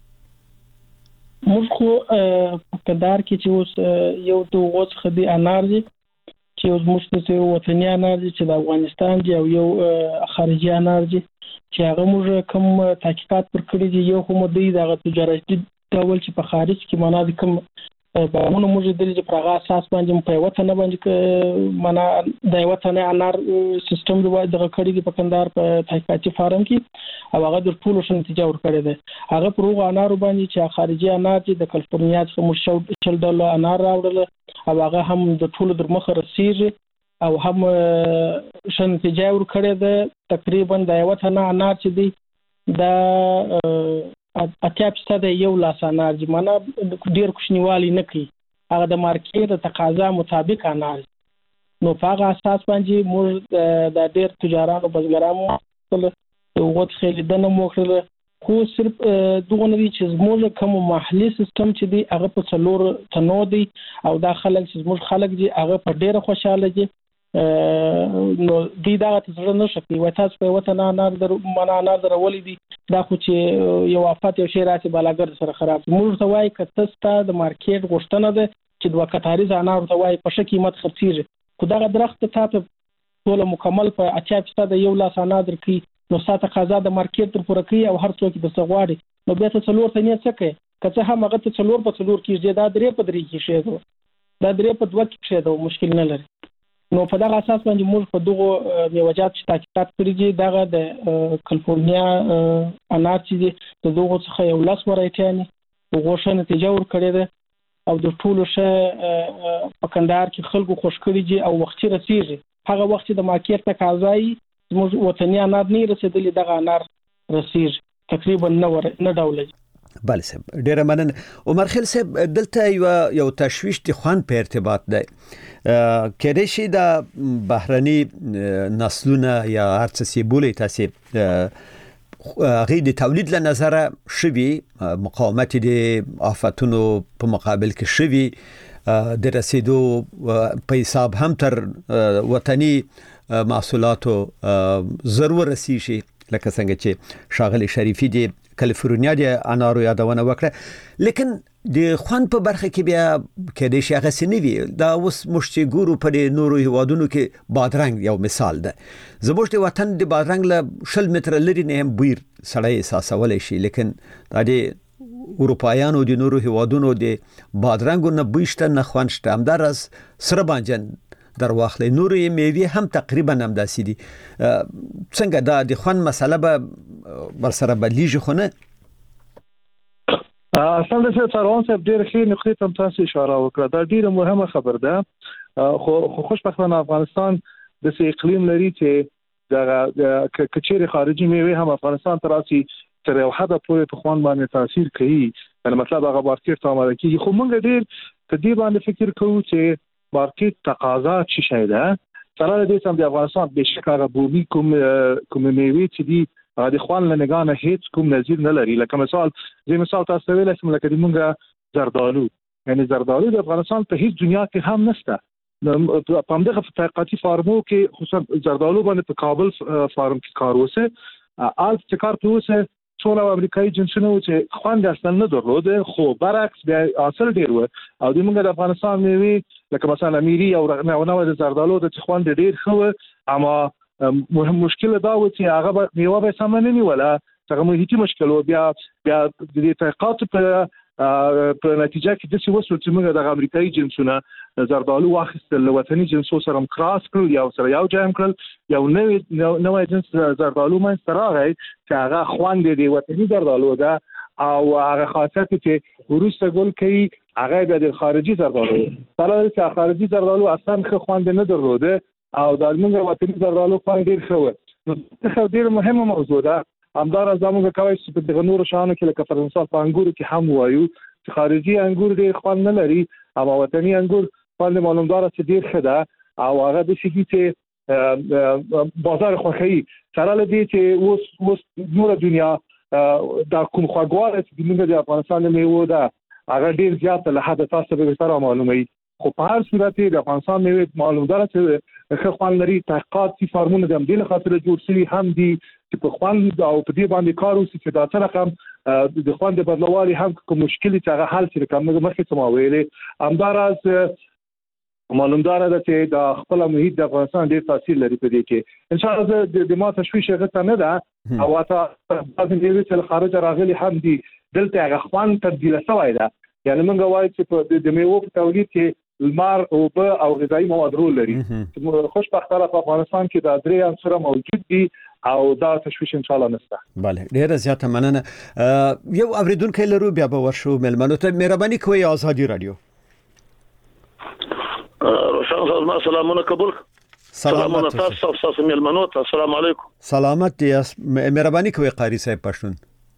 موږ خو په کندهار کې چې اوس یو د غوڅ خدي انار دي چې اوس موږ ته وطني انار دي چې د افغانستان دی او یو خارجي انار دي چې هغه موږ کوم تحقیقات پر کړی دي یو کوم دی دغه تجارتي ډول چې په خارج کې معنا د کوم باغونه موږ د دې په هغه اساس باندې په وطن باندې معنا د وطن انار سیستم د دغه کړی دی په کندهار په تحقیقاتي فارم کې او هغه د ټولو شنه نتیجه ورکړی دی. هغه پر هغه انار باندې چې خارجي انار دي د کلیفورنیا څخه موږ شل ډول انار راوړل او هغه هم د ټولو در مخه رسیږي او هم شنه نتیجه ورکړی دی. تقریبا د وطن انار چې دی دا اتیا فیصد یو لاس انار دي معنا ډیر کوچنیوالي نه کوي هغه د مارکیټ د تقاضا مطابق انار نو په هغه اساس باندې موږ د ډیر تجارانو بزګرانو له وغوت خېل دنه موخره خو صرف دغه نه دي چې موږ کوم محلي سیستم چې دی هغه په څلور تنو دی او دا خلک چې موږ خلک دي هغه په ډیره خوشاله دي نو دی دا څه نه شي وای تاسو په وطن انار در معنا انار درولې دي دا خو چې یو افات یو شی راځي بالاګر سره خراب موږ ته وای کته ستا د مارکیټ غوښتنه ده چې دوه کتاریز انار ته وای په شکی قیمت خرڅیږي خو دا درخت ته ټول مکمل په اتیا فیصد یو لاس انار درکې نو ساته قضا د مارکیټ تر پوره کوي او هر څوک د څغواړي نو بیا ته څلور ثانیه څه کوي کته هم هغه ته څلور په څلور کې دا درې په درې کې شي دا درې په دوه کې شي دا مشکل نه لري. نو په دغه اساس باندې موږ په دغه میوجات چې تحقیقات کړی دي دغه د کلیفورنیا انار چې دي د دغه څخه یو لاس ورایټیاني وګورښه نتیجه ورکړې ده او د ټولو شه په کندهار کې خلکو خوش کړی دي او وختي رسیږي هغه وخت د مارکیټ تقاضای موږ وطني انار نه رسیدلی دغه انار رسیږي تقریبا نه ور نه ډول بله صاحب ډیره مننه. عمر خیل صاحب دلته یو یو تشویش د خوان په ارتباط دی کېدای شي د بهرني نسلونه یا هر څه سی بولې تاسو غي د تولید له نظره شوي مقاومت د آفاتونو په مقابل کې شوي د رسیدو په حساب هم تر وطني محصولاتو ضرور رسی شي لکه څنګه چې شاغلي شریفي دی کالیفورنیا د انارو یادونه وکړه لیکن د خوان په برخه کې بیا کېدای شي هغه سنوي دا اوس مشتي ګورو په نورو هوادونو کې بادرنګ یو مثال ده زموږ د وطن د بادرنګ له شل متر لري نه هم بویر سړی احساسولای شي لیکن دا د اروپایانو د نورو هوادونو د بادرنګو نه بوشته نه خوانشته هم درس سره باندې در واخلې نورې میوې هم تقریبا هم داسې دي څنګه دا د خوان مسله به بر سره بدلیږي خو نه اصل څه څاروان صاحب ډېر ښه نقطې ته تاسو اشاره وکړه دا ډېره مهمه خبر ده خو خوشبختانه افغانستان د سې اقلیم لري چې د کچېره خارجي میوې هم افغانستان ته راسي تر یو حد پورې په خوان باندې تاثیر کوي یعنی مطلب هغه مارکیټ ته آماده کیږي خو موږ ډېر په دې باندې فکر کوو چې مارکیټ تقاضا چی شي ده سره دې سم د افغانستان به شکاره بومي کوم کوم میوې چې دي د خوان لنګانه هیڅ کوم نظیر نه لري لکه مثال زه مثال تاسو ویل چې لکه د مونږه زردالو یعنی زردالو د افغانستان په هیڅ دنیا کې هم نشته په همدغه تحقیقاتي فارمو کې خصوصا زردالو باندې په کابل فارم کې کار وسه آل چې کار توسه ټول امریکایي جنسونه چې خوان اصلا نه درلوده خو برعکس بیا اصل ډیر و او د موږ د افغانستان میوي لکه مثلا میری او نو د زردالو د خوان ډیر خو اما مهم مشکل دا و چې هغه میوه به سمنه نه ولا څنګه مو هیڅ مشکل و بیا بیا د تحقیقات په په نتیجه کې د څه وسو چې موږ د امریکایي جنسونه زردالو واخیستل وطني جنسو سره کراس کړل یا سره یو جام کړل یو نوې نوې جنس زردالو مې سره راغی چې هغه خوان دی وطني زردالو ده او هغه خاصیت چې وروسته ګل کوي هغه د خارجي زردالو سره چې خارجي زردالو اصلا خو خوان نه درلوده او د موږ وطني زردالو خوان ډیر خو نو څه ډیر مهمه موضوع ده همدار زموږ کوي چې په دغه نورو شانو کې لکه فرانسه په انګورو کې هم وایو چې خارجي انګور ډیر خوان نه لري او وطني انګور باندې معلومدار چې ډیر ښه ده او هغه د شي چې بازار خوخي سره لدی چې اوس اوس نور دنیا دا کوم خواګوار چې موږ د افغانستان میوه ده هغه ډیر زیات له حد تاسو به سره معلومي خو په هر صورت د افغانستان میوه معلومدار چې ښه خوان لري تحقیقات چې فارمونه د دې خاطر جوړ شوي هم دي چې په خوان او په دې باندې کار وکړي چې دا سره کوم د خوان د بدلوالي هم کوم مشکل چې هغه حل شي کوم مخکې څه ما ویلې همداراز معلومدار ده چې د خپل محیط د افغانستان ډېر تاثیر لري په دې کې ان شاء الله د ما تشویش غته نه ده او تاسو د دې چې خارج راغلي هم دي دلته هغه خوان تبدیل شوی ده یعنی موږ وایو چې د میوه په تولید کې المار او او غذایی مواد رول لري خوشبختانه په افغانستان کې دا درې عنصر موجود دي او دا تشویش ان شاء الله نشته. بله ډیره زیاته مننه. یو اوریدونکو لرو بیا به ورشو ملمنو ته مهرباني کوئ آزادي رادیو. روشن صاحب سلامونه قبول. سلامونه تاسو تاسو ملمنو ته السلام علیکم. سلامت دی مهرباني کوئ قاری صاحب پښتون.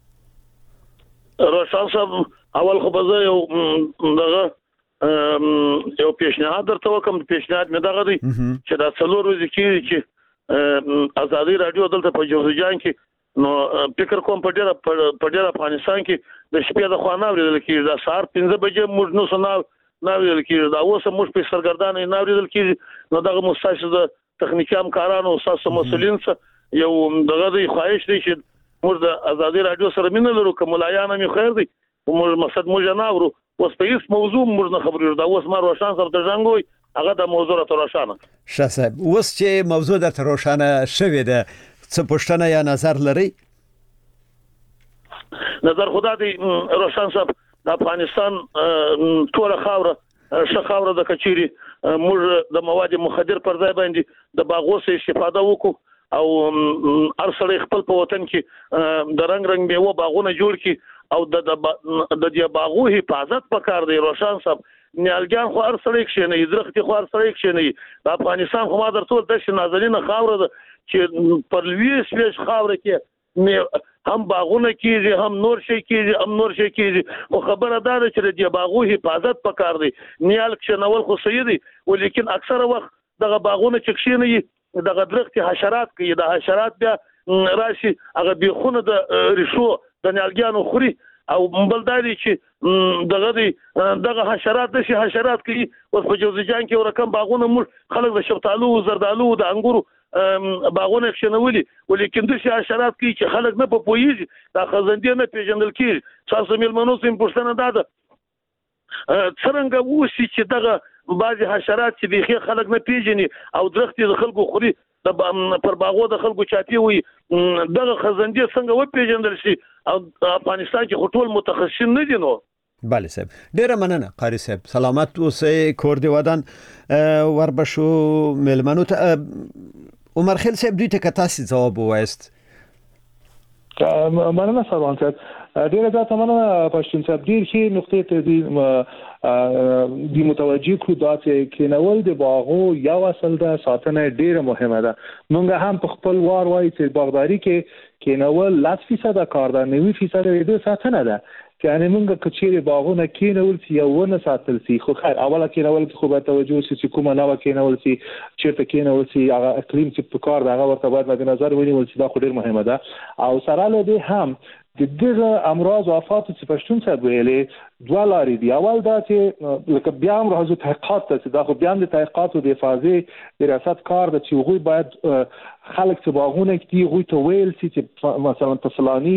روشن صاحب اول خو به یو دغه یو پیشنهاد درته وکم پیشنهاد مې دغه دی چې دا څلور ورځې کې چې آزادي رادیو دلته په جوزجان کې نو فکر کوم په ډیره په ډیره افغانستان کې د شپې د خوانه ورېدل کېږي دا سهار پنځه بجې موږ نو سنا نه ورېدل کېږي دا اوس موږ په سرګردان نه ورېدل کېږي نو دغه مستشفى د تخنیکی همکارانو او تاسو مسولین یو دغه دی خواهش دی چې موږ د آزادي رادیو سره مینه لرو کوم لایانه می خیر دی موږ مقصد موږ نه اورو اوس په هیڅ موضوع موږ نه خبرو دا اوس ما روشن سره د ژوندوي هغه د موضوع را روشانه شاسب اوس چې موضوع د روشانه شوې ده څه پوښتنه یا نظر لري نظر خدا دی روشن صاحب د افغانستان ټول خاوره شخاوره د کچيري موږ د مواد مخدر پر ځای باندې د باغو څخه استفاده وکړو او ارسل خپل په وطن کې د رنگ رنگ میوه باغونه جوړ کړي او د د د باغو حفاظت پکار دی روشن صاحب نیالګان خو ارسل کې نه درخت خو ارسل کې نه د افغانستان خو ما درته د نازنین خاوره چې پر لوی سپیش خاوره کې هم باغونه کیږي هم نور شي کیږي هم نور شي کیږي او خبره دا ده چې د باغو حفاظت پکار دی نیال کښنول خو صحیح دی ولیکن اکثره وخت دغه باغونه چې کښیني دغه درخت حشرات کوي د حشرات بیا راشي هغه بيخونه د ریشو د نیالګیانو خوري او بل دا دی چې دغه دی دغه حشرات د شي حشرات کوي اوس په جوزجان کې ورکم باغونه موږ خلک د شفتالو زردالو د انګورو باغونه کښنولي ولیکن د شي حشرات کوي چې خلک نه په پوهیږي دا خزندې نه پیژندل کیږي تاسو ملمنو سیم پښتنه ده څنګه وسی چې دغه بعضی حشرات چې بيخي خلک نه پیژني او درخت د خلکو خوري د پر باغو د خلکو چاپی وي دغه خزندې څنګه و پیژندل شي او افغانستان کې ټول متخصصین نه دي نو بله صاحب ډیره مننه قاری صاحب سلامت اوسئ کور دی ودان وربشو ملمنو ته عمر خیل صاحب دوی ته تاسو جواب وایست مننه سلام صاحب ډیره زیاته مننه پښتون صاحب ډیر ښه نقطې ته دی د متوجي کو دا چې کینول د باغو یو اصل ده ساتنه ډیره مهمه ده مونږ هم په خپل وار وایي چې باغداري کې کینول لس فیصد کار ده نوي فیصد د ساتنه ده یعنی مونږ کچېره باغونه کینول چې یو ونه ساتل سي خو خیر اوله کینول خو به توجه سي چې کومه نو کینول سي چیرته کینول سي هغه اقلیم چې په کار دغه ورته باید مد نظر ونیول سي دا خو ډیر مهمه ده او سره له دې هم د دغه امراض او آفات چې پښتون صاحب ویلې دوه لارې دي اول دا چې لکه بیا هم راځو تحقیقات ته دا خو بیا د تحقیقات او د حفاظت د ریاست کار د چې غوي باید خلک چې باغونه کې غوي ته ویل سي چې مثلا په فلاني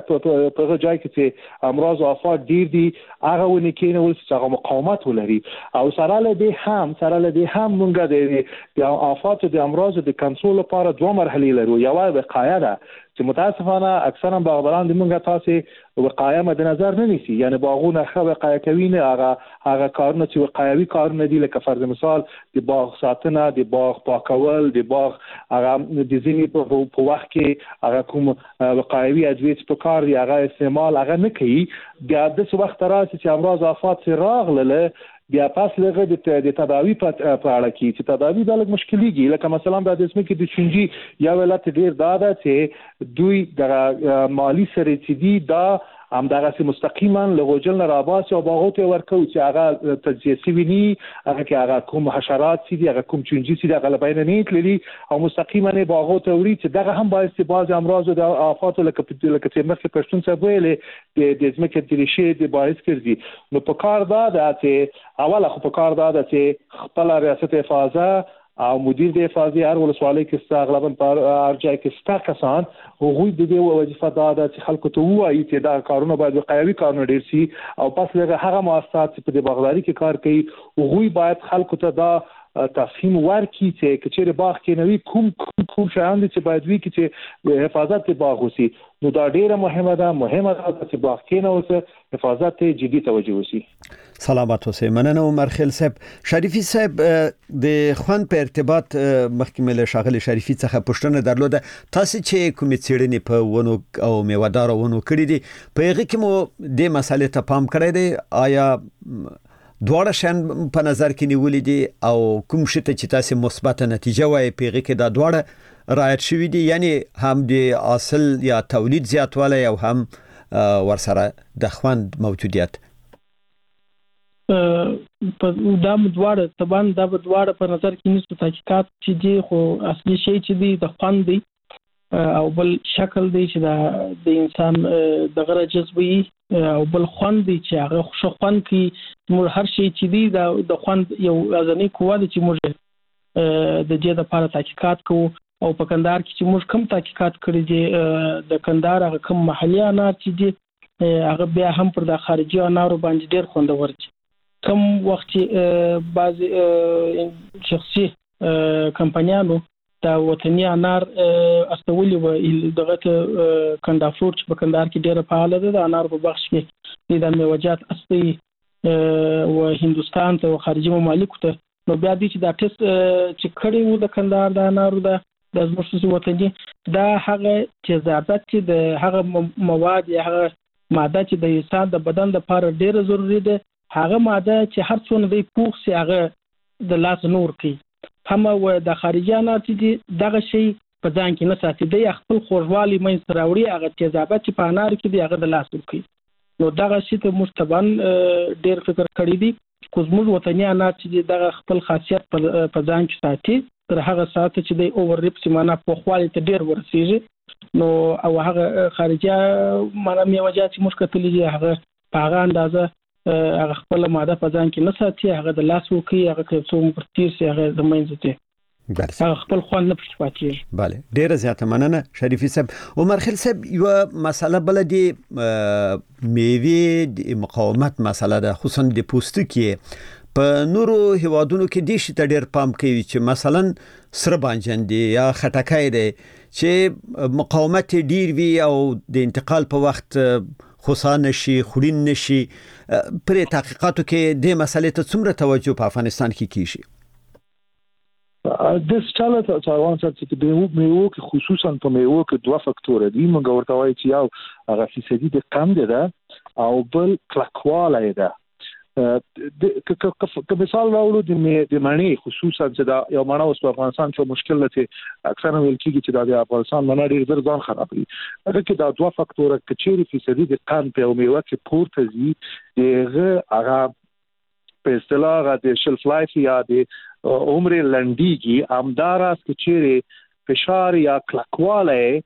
په ځای کې چې امراض او آفات ډیر دي هغه ونی کې نو چې هغه مقاومت ولري او سره له دې هم سره له دې هم مونږ د آفات او د امراض د کنټرول لپاره دوه مرحلې لرو یو وقایه ده چې متاسفانه اکثرا باغبران د مونږه تاسو وقایه مد نظر نه نیسي یعنی باغونه خو وقایه کوي نه هغه هغه کارونه چې وقایوي کارونه دي لکه فرض مثال د باغ ساتنه د باغ پاکول د باغ هغه د ځینی په وخت کې هغه کوم وقایوي ادویه په کار دی هغه استعمال هغه نه کوي بیا د څه وخت راځي چې امراض آفات راغله بیا پاس لغه د تداوی په اړه کې چې تداوی د لږ مشکلېږي لکه مثلا د اسمه کې د چنجي یا ولات ډیر داده چې دوی د مالی سره چې دی دا هم دغه سي مستقیما لغوجل نه راباس او باغو ته ورکو چې هغه تجزیه سی ویني هغه کې هغه کوم حشرات سي دي هغه کوم چنجي سي دغه لبین نه تللی او مستقیما نه باغو ته وري چې دغه هم باعث بعض امراض او د آفات لکه لکه چې مخکې پښتون څه ویلې د ځمکې د ریشې د باعث کړي نو په کار دا چې اوله خو په کار دا چې خپل ریاست حفاظت او مدیر د حفاظت هر ولسوالۍ کې استغلابن پر ارجای کې ستا کسان هغوی د دې وظیفه دا ده چې خلکو ته وایي چې دا کارونه باید وقایوي کارونه ډیر شي او پس له هغه مؤسسات چې په باغداري کې کار کوي هغوی باید خلکو ته دا تفهیم ورکړي چې کچېره باغ کې نوې کوم کوم کوم شیان دي چې باید وي چې حفاظت د باغ وسی نو دا ډیره مهمه ده مهمه ده چې باغ کې نو څه حفاظت ته جدي توجه وسی سلامات اوسئ مننه عمر خیل صاحب شریفي صاحب د خوان په ارتباط مخکمه له شاغلي شریفي څخه پوښتنه درلوده تاسو چې کومې څېړنې په ونو او میوهدار ونو کړې دي په هغه کې مو د مسالې ته پام کړی دی آیا دواړه شان په نظر کې نیولې دي او کوم شته چې تاسو مثبت نتیجه وایي پیغه کې دا دواړه رایت شوې دي یعنی هم د اصل یا تولید زیاتوالی او هم ورسره د خوند موجودیت په دا مدواړه طبعا دا مدواړه په نظر کې نیسو تحقیقات چې دي خو اصلي شی چې دي د خوند دی او بل شکل دی چې دا د انسان د غره جذبي او بل خوند دی چې هغه خوشو خوند کی موږ هر شی چې دی دا د خوند یو ازنی قوه دی چې موږ د دې لپاره تحقیقات کوو او په کندهار کې چې موږ کوم تحقیقات کړی دي د کندهار هغه کوم محلي انار چې دي هغه بیا هم پر د خارجي انارو باندې ډیر خوندور دي کوم وخت بعض شخصي کمپنیانو دا وطني انار استولي و دغه کندافور چې په کندهار کې ډیره فعال ده د انار په بخش کې د میوجات اصلي و هندستان ته او خارجي ممالک ته نو بیا دي چې دا ټیسټ چې کړي وو د کندهار د انارو د د زموږ وطني دا هغه چې ضابط چې د هغه مواد یا هغه ماده چې د انسان د بدن لپاره ډیره ضروری ده هغه ماده چې هر څونه دی پوښ سي هغه د لاس نور کوي هم و د خارجي انار چې دغه شی په ځان کې نه ساتي دی خپل خوږوالي مې سراوړي هغه تیزابات چې په انار کې دی هغه د لاس ورکي نو دغه شی ته مستبان ډیر فکر کړی دی خو زموږ وطني انار چې دغه خپل خاصیت په ځان کې ساتي تر هغه ساعت چې دی اوور ریپس معنا په خوالي ته ډیر ورسیږي نو او هغه خارجه معنا میوجات چې مشکل دي هغه په هغه اندازه هغه خپل ماده په ځان کې نه ساتي هغه د لاس ورکي هغه کې څو پرتیر سي هغه د منځ ته هغه خپل خوان نه پښتواچی bale ډیره زیاته مننه شریفي صاحب عمر خیل صاحب یو مسله بل دی میوه د مقاومت مسله ده خصوصا د پوستکي په نورو هیوادونو کې د شي ډیر پام کوي چې مثلا سره بانجان دی یا خټکای دی چې مقاومت ډیر وي او د انتقال په وخت خوسا نشي خورین نشي پر تحقیقاتو کې د مسلې ته څومره توجه په افغانستان کې کیږي د سټاله تاوان چې د میوو کې خصوصا په میوو کې دوه فاکتور دي موږ ورته وایي چې یو هغه فیصدي د کم ده او بل کلکواله ده د که مثال راوړو د د معنی خصوصا چې دا یو معنی اوس په افغانستان کې مشکل لته اکثره ویل کېږي چې دا د افغانستان معنی ډیر زر ځان خرابوي هغه کې دا دوه فاکتور کچېری فیصدي د کم په میوه کې پورته زی دغه هغه په اصطلاح د شلف لایف یا د عمر لنډیږي امداراس کچېری فشار یا کلکواله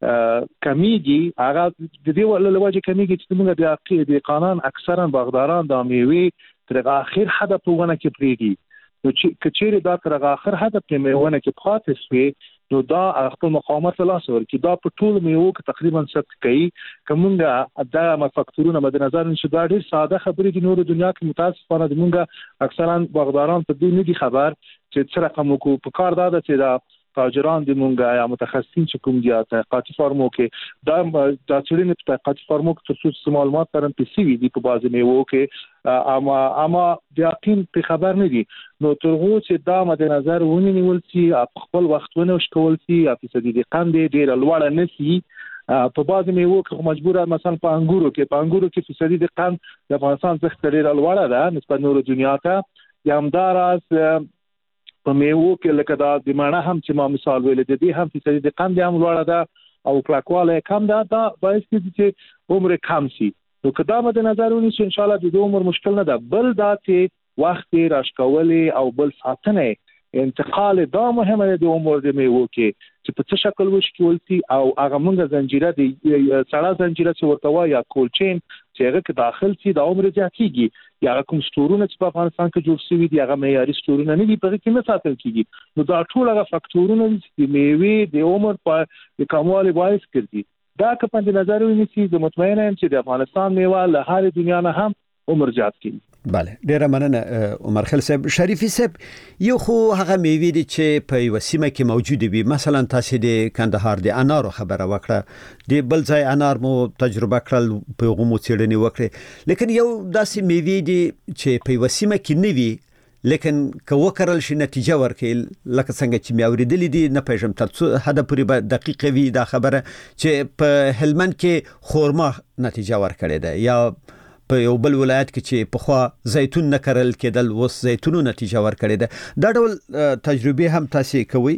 کمیږي هغه د دې ولله وجه کمیږي چې موږ د عقیده د قانون اکثرا باغداران د میوه تر اخر حد په ونه کې پریږي نو چې کچېری دا تر اخر حد په میوه کې پاتې شوی نو دا خپل مقاومت لاس ورکړي دا په ټول میوه کې تقریبا ثبت کړي کومه دا فاکتورونه مد نظر نشي دا ډیر ساده خبرې د نورو دنیا کې متاسفانه د موږ اکثرا باغداران په دې نه دي خبر چې څه رقم کو په کار دا چې دا تاجران د مونږه یا متخصصین چې کوم دي تحقیقاتي فارمو کې دا د چړینې په تحقیقاتي فارمو کې خصوصي معلومات ترم په سی وی دي په بازي میوه کې اما اما د یقین په خبر نه دي نو ترغو چې دا مد نظر ونی نیول سي خپل وختونه شکول سي یا په سدي د قندې ډیر لوړ نه سي په بازي میوه کې مجبوره مثلا په انګورو کې په انګورو کې په سدي د قند د افغانستان څخه ډیر لوړ ده نسبت نورو دنیا ته یا همداراز په میوه کې لکه دا د معنی هم چې ما مثال ویل د دې هم فیصدي د قند هم لوړه ده او کلکواله کم ده دا باعث کیږي چې عمر کم شي نو کدا مد نظر ونیسو ان شاء الله د عمر مشکل نه ده بل دا چې وخت راشکولي او بل ساتنه انتقال دا مهمه ده د عمر د میوه کې چې په څه شکل وشکول سي او هغه موږ زنجیره د سړه زنجیره چې ورته وایي یا کول چین چې هغه کې داخل سي د عمر زیاتېږي یا کوم ستورونه چې په افغانستان کې جوړ شوي دي هغه معیاري ستورونه نه دي په کې نه ساتل کیږي نو دا ټول هغه فاکتورونه چې میوه د عمر په کموالي باعث کړي دا که په نظر ونیسي د مطمئنه يم چې د افغانستان میوه له هر دنیا نه هم عمر زیات کړي bale ډیره مننه عمر خیل صاحب شریفي صاحب یو خو هغه میوه دي چې په یو سیمه کې موجود وي مثلا تاسو د کندهار د انارو خبره وکړه د بل ځای انار مو تجربه کړل په غومو چیرنی وکړه لیکن یو داسې میوه دي چې په یو سیمه کې نه وي لیکن که وکړل شي نتیجه ورکړي لکه څنګه چې مې اوریدلې دي نه پېژم تر څو حد پورې به دقیق وي دا خبره چې په هلمند کې خورما نتیجه ورکړي ده یا په یو بل ولایت کې چې په خوا زیتون نه کرل کېدل وس زیتونو نتیجه ورکړي ده دا ډول تجربه هم تاسو کوي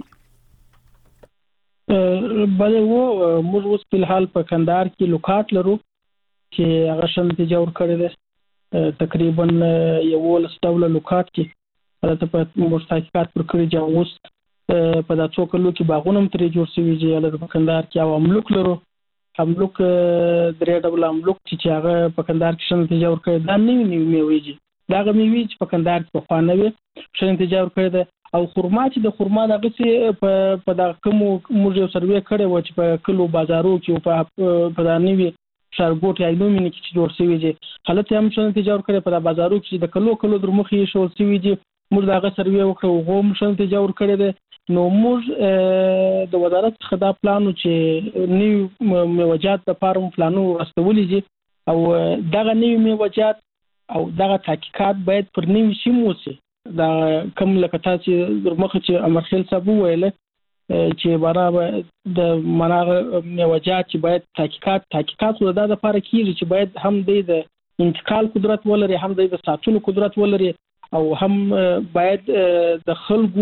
بله وو موږ اوس په حال په کندهار کې لوکات لرو چې هغه شنه نتیجه ورکړي ده تقریبا یو ولس ډول لوکات کې راته په مستحقات پر کړی جاوس په دا څو کلو کې باغونه هم ترې جوړ شوي چې په کندهار کې او املوک لرو املوک درې ډول املوک چې هغه په کندهار کې شنه نتیجه ورکړي دا نه وی میوي دا غو میوي چې په کندهار کې په خوانه وي شنه نتیجه ورکړي او خرما چې د خرما دغه چې په په د کوم موږ یو سروې کړي و چې په کلو بازارو کې په په د نوي شارګوټ یا نومینه کې جوړ شوی دی حالت هم شنه نتیجه ورکړي په بازارو کې د کلو کلو در مخې شو شوی دی موږ دغه سروې وکړو غو شنه نتیجه ورکړي دی نو موږ د وزارت څخه دا پلانو چې نیو میوجات د فارم پلانو واستولې دي او دغه نیو میوجات او دغه تحقیقات باید پر نیو سیمو سي دا کوم لکه تاسو درمخه چې امر خیل صاحب ویل چې برابر د مناغه میوجات چې باید تحقیقات تحقیقات د دا لپاره کیږي چې باید هم د انتقال قدرت ولري هم د ساتلو قدرت ولري او هم باید د خلکو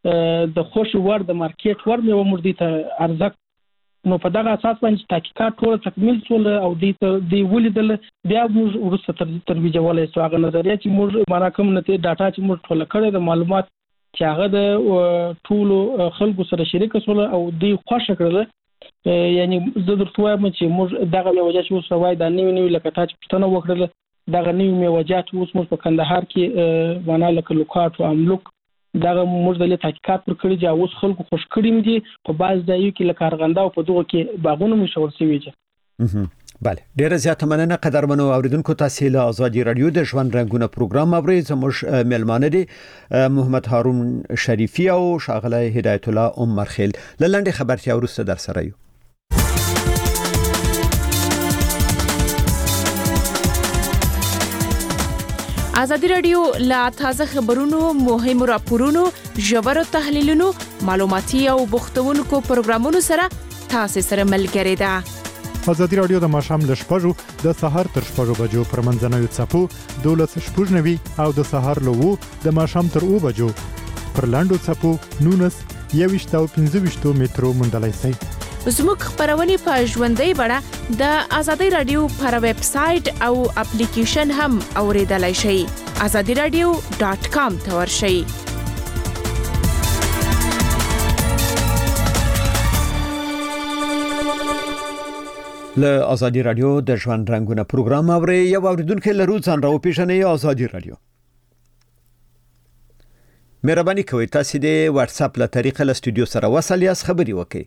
د خوش ور د مارکیټ ور مې ومردي ته ارزښت نو په دغه اساس باندې تحقیقات ټول تکمیل شول او د دې ولیدل بیا موږ ورسته تر ترویج ولې سو هغه نظریه چې موږ معنا کوم نه ډاټا چې موږ ټول کړی د معلومات چې هغه د ټول خلکو سره شریک شول او دې خوښ کړل یعنی زه درته وایم چې موږ دغه وجه چې اوس وای د نیو نیو لکه تاسو پښتنه وکړل دغه نیو میوجات اوس موږ په کندهار کې معنا لکه لوکات او املوک دغه موږ د تحقیقات پر کړی چې اوس خلکو خوش کړیم دي په باز ځایو کې لکه ارغنده او په دغه کې باغونه مشور شوي دي. بله ډیره زیاته مننه قدرمنو اوریدونکو تاسو له ازادي رادیو د ژوند رنگونه پروګرام اورئ زموږ میلمانه دي محمد هارون شریفی او شاغله هدایت الله عمر خیل لاندې خبرتیا ورسته در سره یو. ازادي رادیو لا تازه خبرونو مهمو راپورونو ژورو تحلیلونو معلوماتي او بوختونکو پروګرامونو سره تاسو سره ملګری ده. ازادي رادیو د ماشام له شپږو د سهار تر شپږو بجو پر منځنوي چپو دولس شپږنوي او د سهار له وو د ماشام تر او بجو پر لاندو چپو نونس یويشت او پنځه ویشت مترو مندلای سي. زموږ خبرونه په ژوندۍ بڼه د ازادي رادیو پر ویب سټ او اپلیکیشن هم اوریدلای شئ. azadi radio dot com ته ورشئ. له ازادي رادیو د ژوند رنگونه پروګرام اوري یو اوریدونکو له روزان راو پیژنې ازادي رادیو. مهرباني کوئ تاسو د واتس اپ له طریقې له استودیو سره وصل یاست خبري وکړئ.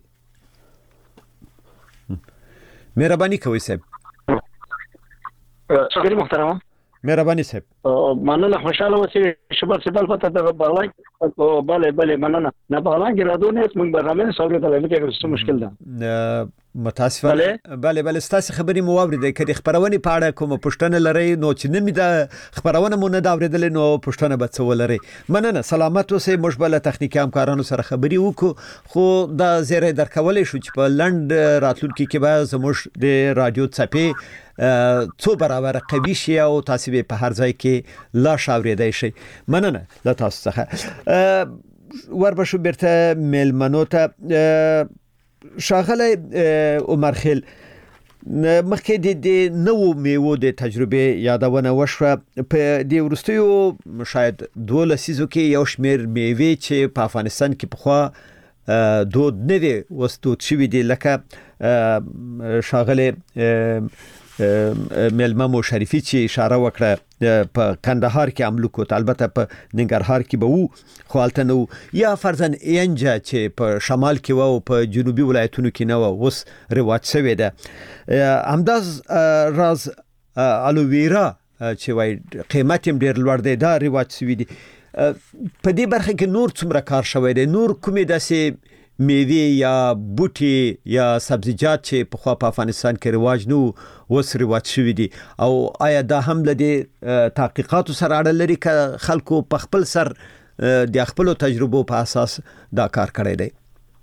مهرباني کوئ صاحب. شکر محترم. مهرباني صاحب. مننه خوشاله اوسئ شباب سبال پته د بغلای او bale bale مننه نه بغلای ګرادونه موږ برنامه سہولت لري کې څه مشکل ده. متاسفانه bale bale ستاسو خبري مو اوریدل کړي خبرونه پاړه کوم پښتنه لري نو چې نمی دا خبرونه مو نه دا اوریدل نو پښتنه به څه ولري. مننه سلامت اوسئ مشبله تخنیکی همکارانو سره خبري وکړو خو دا زیره درکولې شو چې په لند راتلونکي کې به زموږ د رادیو چپی څو برابر قوي شي او تاسو به په هر ځای کې لا شاوریدای شي. مننه لا تاسو څخه وربشو بیرته میلمنو ته شاغله عمر خیل مخکې د نوو میوو د تجربه یادونه وشوه په دې ورستیو شاید دوه لسیزو کې یو شمیر میوه چې په افغانستان کې پخوا دود نه وي وستود شوی دی لکه شاغله ملما مو شریفی چې اشاره وکړه په کندهار کې عملو البته په ننګرهار کې به وو خو البته نو یا فرضاً اینجا چې په شمال کې وو په جنوبي ولایتونو کې نه وو اوس رواج شوی ده همداز راز الوویرا چې وای قیمت هم ډیر لوړ دی دا رواج شوی دی په دې برخه کې نور څومره کار شوی دی نور کومې داسې میوه یا بوټي یا سبزیجات چې په خوا په افغانستان کې رواج نو وس رواج شوی دي او آیا دا هم لدې تحقیقاتو سره اړه لري ک خلکو په خپل سر د خپل تجربو په اساس دا کار کړی دی؟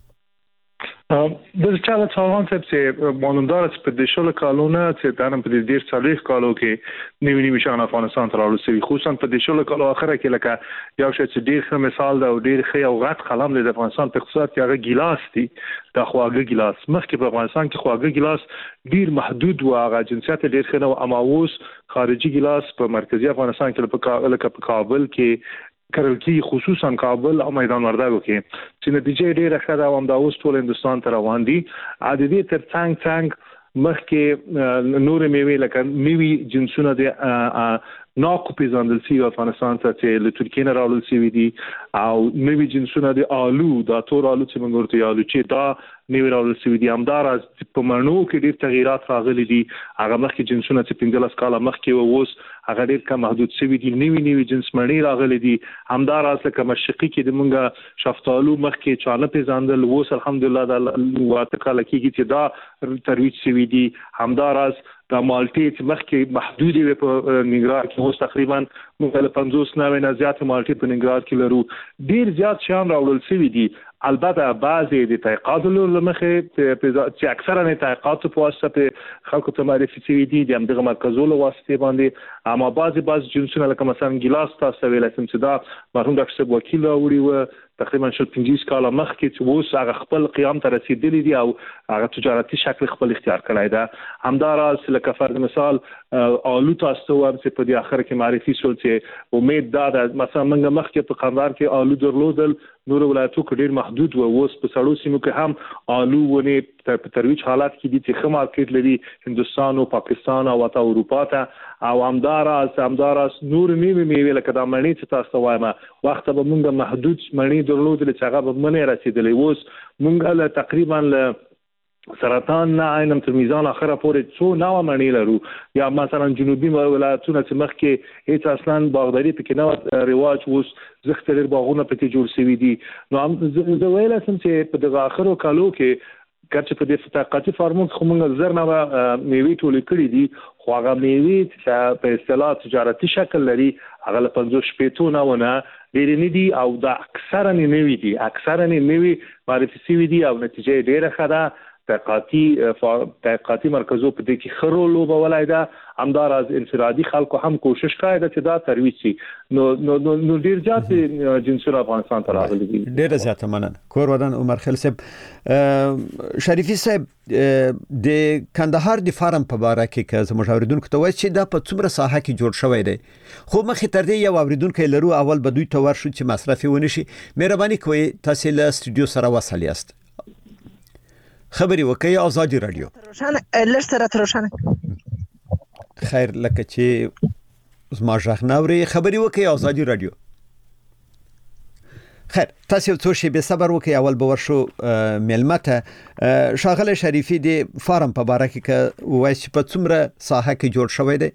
د چاله څوان چې معلومدار چې په د شول کالونه چې دانم په ډیر صالح کالو کې نیو نیو شان افغانستان تر اړو سوي خصوصا په د شول کالو اخره کې لکه یو شی چې ډیر ښه مثال دا او ډیر ښه او غټ قلم دی د افغانستان په اقتصاد کې هغه ګلاس دی د خواږه ګلاس مخکې په افغانستان کې خواږه ګلاس ډیر محدود و هغه جنسیت ډیر ښه نو اماوس خارجي ګلاس په مرکزی افغانستان کې په کابل کې کرلکی خصوصا کابل او میدان وردګو کې چې نتیجه ډیره ښه ده او هم دا اوس ټول هندستان ته روان دي عادي تر څنګ څنګ مخکې نور میوه لکه میوي جنسونه د ناکو پیژندل شوی افغانستان ته چې له ترکیې نه راوړل شوی دي او میوي جنسونه د آلو دا تور آلو چې موږ ورته آلو چې دا میوه راوړل شوی دي همدار از په مڼو کې ډیر تغیرات راغلي دي هغه مخکې جنسونه چې پنځلس کاله مخکې و اوس هغه ډیر کم محدود شوی دي نیوی نیوی جنس مڼې راغلي دي همدار از لکه مشرقي کې د مونږه شفتالو مخکې چانه پیژندل اوس الحمدلله د واټکاله کې چې دا ترویج شوی دي همدار از دا مالټي چې مخکې محدودي وي په ننګرهار کې اوس تقریبا موږ له پنځوس نه نه زیات مالټي په ننګرهار کې لرو ډیر زیات شان راوړل شوی دي البته بعضی د تحقیقات لمخه چې اکثرا نه تحقیقات په واسطه په خلکو ته معرفي شوی دي د همدغه مرکزو له واسطه باندې اما بعضی بعض جنسونه لکه مثلا ګلاس تاسو ویل چې دا مرحوم ډاکټر صاحب وکیل وړي و تقریبا شل پنځه کال مخکې چې اوس هغه خپل قیام ته رسیدلی دی او هغه تجارتي شکل خپل اختیار کړی دی. همداراز لکه فرض مثال آلو تاسو هم چې په دې اخر کې معرفي شول چې امید دا ده مثلا موږ مخکې په قندهار کې آلو درلودل، نور ولایتو کې ډیر محدود و، اوس په سړو سیمو کې هم آلو ونې په ترویج حالات کې دي چې ښه مارکیټ لري هندستان او پاکستان او حتی اروپا ته. او همداراز همداراز نور نیمه میوې لکه د مڼې چې تاسو وایم وخت به موږ محدود مڼې درلودل چې هغه به منې رسیدلې، اوس موږ له تقریبا له سرطان نه عینم تر میزان اخره پورې څو نوع مڼې لرو. یا مثلا جنوبي ولایتونه چې مخکې هیڅ اصلا باغداري پکې نه رواج، اوس زښت لري باغونه پکې جوړ شوي دي. نو هم زه ویل سم چې په دغه اخرو کالو کې کچې په دې فتاقتي فارمونو خو موږ زر نه میوې ټولې کړې دي، خو هغه میوې چې په اصطلاح تجارتي شکل لري هغه له پنځوس شپېتو نه ونه ډېرې نه دي او دا اکثرا نوي دي، اکثرا نوي معرفي شوي دي او نتیجه ډېره ښه ده. تحقیقاتي تحقیقاتي مرکزو په دې کې ښه رول لوبولی ده. همداراز انفرادي خلکو هم کوشش کړی ده چې دا ترویج شي. نو نو نو ډېر زیات جنسونه افغانستان ته راغلي دي. ډېره زیاته مننه. کور ودان عمر خیل صاحب، شریفي صاحب د کندهار د فارم په باره کې که زموږ اوریدونکو ته وایي چې دا په څومره ساحه کې جوړ شوی دی، خو مخې تر دې یو اوریدونکی لرو، اول به دوی ته ورشو چې مصرف یې ونه شي. مهرباني کوئ تاسو له استودیو سره وصل یاست. خبري وکي آزادي رادیو روشانه لږ سره روشانه خیر لکه چې زما ژغ ناوري. خبري وکي آزادي رادیو. خیر تاسو څو شی به صبر وکي، اول به ورشو ملمته شاغله شریفي د فارم په باره کې ک وایي چې په څومره ساحه کې جوړ شوی دی.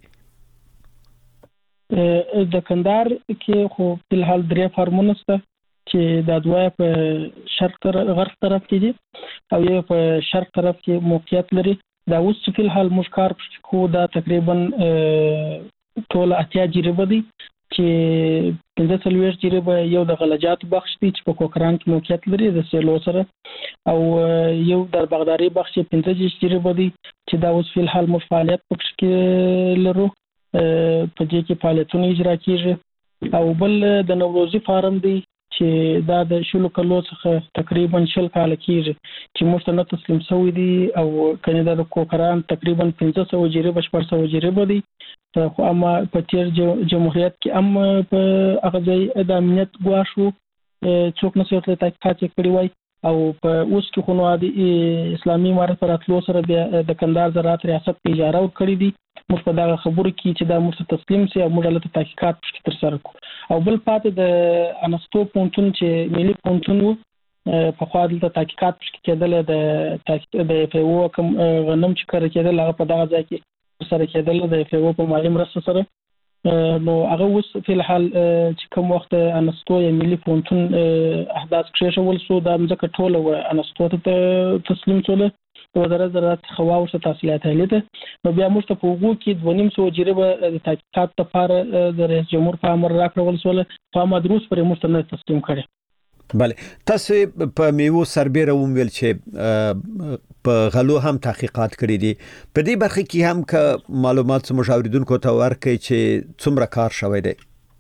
د کندهار کې خو په الحال درې فارمونه شته چې د دوه په شرق غرب طرف کې دي او یو په شرق طرف کې موقعیت لري. دا اوس په الحال موږ کار کوو، دا تقریبا ټول اتیا جریبه دي چې پنځه څلوېښت جریبه یو د غلجات بخش دی چې په کوکران کې موقعیت لري د سیلو سره، او یو د باغداري بخش پنځه دېرش جریبه دی چې دا اوس په الحال موږ فعالیت پکې کې لرو، په دې کې فعالیتونه اجرا کیږي. او بل د نوروزي فارم دی چې دا د شلو کلو څخه تقریبا شل کال کېږي چې موږ ته نه تسلیم شوی دی، او کنه دا د کوکران تقریبا پنځه سوه جریبه شپږ سوه جریبه دی. خو اما په تیر جمهوریت کې هم په هغه ځای د امنیت ګواښ وو، څوک نه څه تحقیقات کړي وای، او په اوس کې خو نو د اسلامي امارت پر اتلو سره د کندهار زراعت ریاست په اجاره ورکړي دي. موږ په دغه خبرو کې چې دا موږ ته تسلیم سي او موږ له تحقیقات پکې تر سره کوو. او بل پاتې د انستو پونتون چې ملي پونتون وو په خوا دلته تحقیقات پکې کېدل، د د اف او کوم غنم چې کار کېدل هغه په دغه ځای کې سره کېدل د اف او په مالی مرسته سره. نو هغه اوس په الحال چې کوم وخت انستو یا ملي پونتون احداث کړی شول سو دا ځکه ټول و انستو ته تسلیم شول وزارت زراعت خوا ورته تحصیلات هلیته. نو بیا موږ ته په وګو کې دوه نیم سوه جریبه د تحقیقات لپاره د رئیس جمهور په امر راکړل شول، په مدروس پر موږ ته نه تسلیم کړي. بله تاسو په میوو سربېره وویل چې په غلو هم تحقیقات کړي دي، په دې برخه کې هم که معلومات زموږ اوریدونکو ته ورکړئ چې څومره کار شوی دی.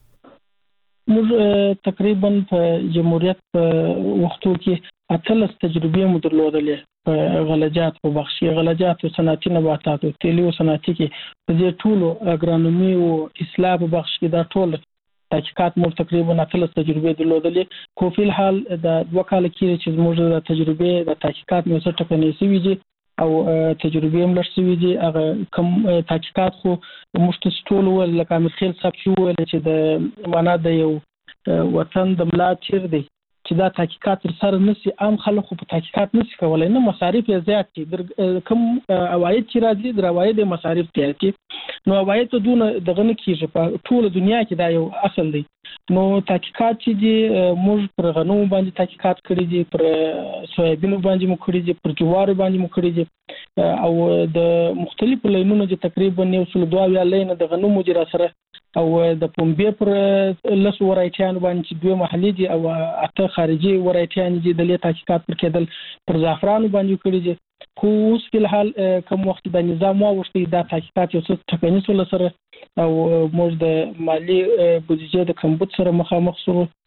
موږ تقریبا په جمهوریت په وختو کې اتلس تجربې مو درلودلې په غلجات په بخش کې، غلجات او صنعتي نباتات او تیلي او صنعتي کې په دې ټولو اګرانومي او اصلاح په بخش کې دا ټول تحقیقات مو تقریبا اتلس تجربې درلودلې. خو په الحال د دوه کال کې چې موږ د تجربې د تحقیقات مو څه ټکنې سوي دي او تجربې هم لږ سوي دي. هغه کوم تحقیقات خو موږ ته ټول ول لکه امیر خیل صاحب چې ویل چې د معنا د یو وطن د ملا تیر دی چې دا تحقیقات تر سره نسی، عام خلک په تحقیقات نسی کولای، نه مصارف یې زیات دي، کم عواید چې راځي د عواید مصارف زیات دي. نو عواید ته دونه دغه نه کیږي، په ټول دنیا کې دا یو اصل دی. نو تحقیقات چې دي موږ پر غنمو باندې تحقیقات کړي دي، پر سویابینو باندې مو کړي دي، پر جوارو باندې مو کړي دي، او د مختلفو لینونو چې تقریبا یو سل دوه یا لین د غنمو جرا سره او د پومبې پر لس ورایټیان باندې چې دوه محلي دي او اته خارجي ورایټیان دي د تحقیقات پر کېدل، پر زعفرانو باندې کړي دي. خو اوس په الحال کوم وخت د نظام واوښتي دا تحقیقات یو څه ټکنیز ول سره او موږ د مالی بودیجه د کمبود سره مخامخ شو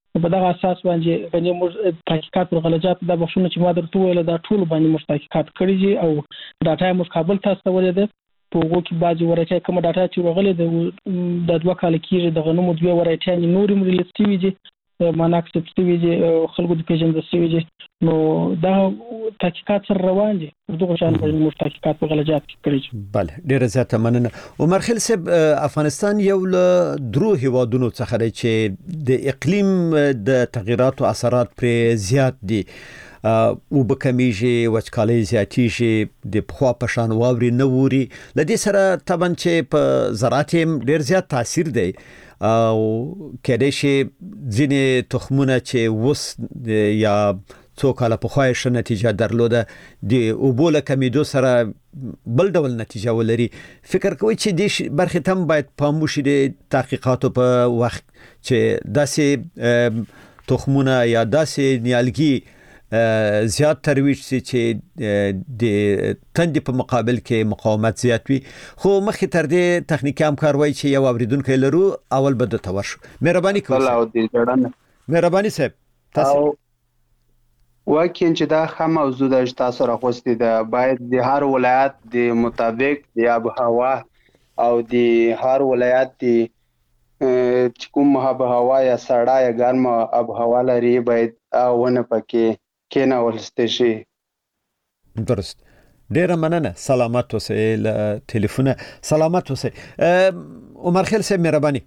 په دغه اساس باندې غني موږ تحقیقات او غلطات د بخښنه چې ما درته ویل دا ټول باندې موږ تحقیقات کړی دي او ډاټا موږ کابل ته استولې ده په وګړو کې بعضي ورته کوم ډاټا چې راغلي د د دوه کال کېږي د غنمو دوه ورته نورې مریلستي وي ماناکس تپستوي دي خلکو د پیژندستوي دي نو دا تحقیقات سره روان دي دغه شان باندې موږ تحقیقات په غلطات کړی بله ډیره زیاته مننه عمر خیل صاحب افغانستان یو له درو هیوادونو څخه دی چې د اقلیم د تغیراتو اثرات پر زیات دي او بکمیږي وچکالي زیاتیږي د پخوا په شان واوري نه ووري لدې سره طبعا چې په زراعت ډیر زیات تاثیر دی او کېدای شي ځینې تخمونه چې وس یا څو کاله پخوا ښه نتیجه درلوده د اوبو له کمیدو سره بل ډول نتیجه ولري فکر کوئ چې دې برخې ته هم باید پام وشي د تحقیقاتو په وخت چې داسې تخمونه یا داسې نیالګي زیات ترویج سي چې د تندې په مقابل کې مقاومت زیات وي خو مخکې تر دې تخنیکی همکار وایي چې یو اوریدونکی لرو اول به د تور شو مهرباني کوئ مهرباني صاحب تاسو واکین چې دا خام موضوع د تاسو راغوستي ده باید د هر ولایت د مطابق د آب هوا او د هر ولایت د چې کوم آب هوا یا سړه یا ګرم آب هوا لري باید ونه پکې کېنا ولسته شي درست ډیره مننه سلامت اوسئ له ټلیفونه سلامت اوسئ عمر خیل صاحب مهرباني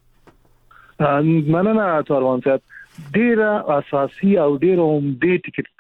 مننه تاروان صاحب ډیره اساسي او ډیره هم د ټیکټ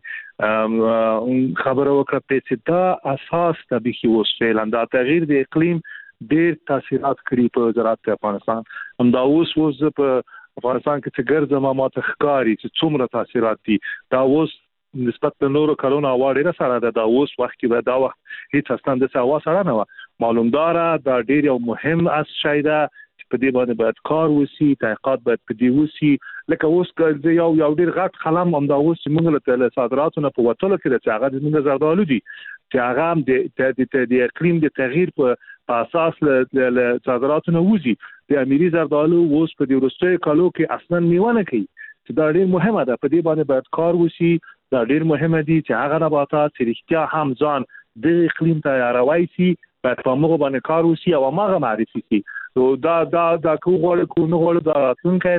تاسو خبره وکړه چې دا اساس د بيخي وسیلان دا تغییر د اقلیم ډیر تاثیرات کړی په زراعت افغانستان هم دا اوس اوس په افغانستان کې چې ګرځم ما ته ښکاری چې څومره تاثیرات دي دا اوس نسبت له نورو کلونو اواړه سره ده دا اوس وخت کې دا وخت هیڅ اصلا د څه سره نه معلوم داره دا ډیر یو مهم اس شی ده چې په دې باندې باید کار وسی تحقیقات باید په دې وسی لکه اوس که یو یو ډیر غټ قلم هم دا اوس موږ له صادراتو نه په وټلو کې چې هغه د موږ زردالو دي چې هغه هم د اقلیم د تغییر په اساس له صادراتو نه وځي د اميري زردالو اوس په دې وروستیو کالو کې اصلا میوه نه کوي چې دا ډیر مهمه ده په دې باندې باید کار وسی دا ډیر مهمه دي چې هغه نباتات چې رښتیا هم ځان د اقلیم تیاروي سي باید په موږ باندې کار وسی او هغه معرفي سي نو دا دا دا کوغه کو نه غوړ دا څنګه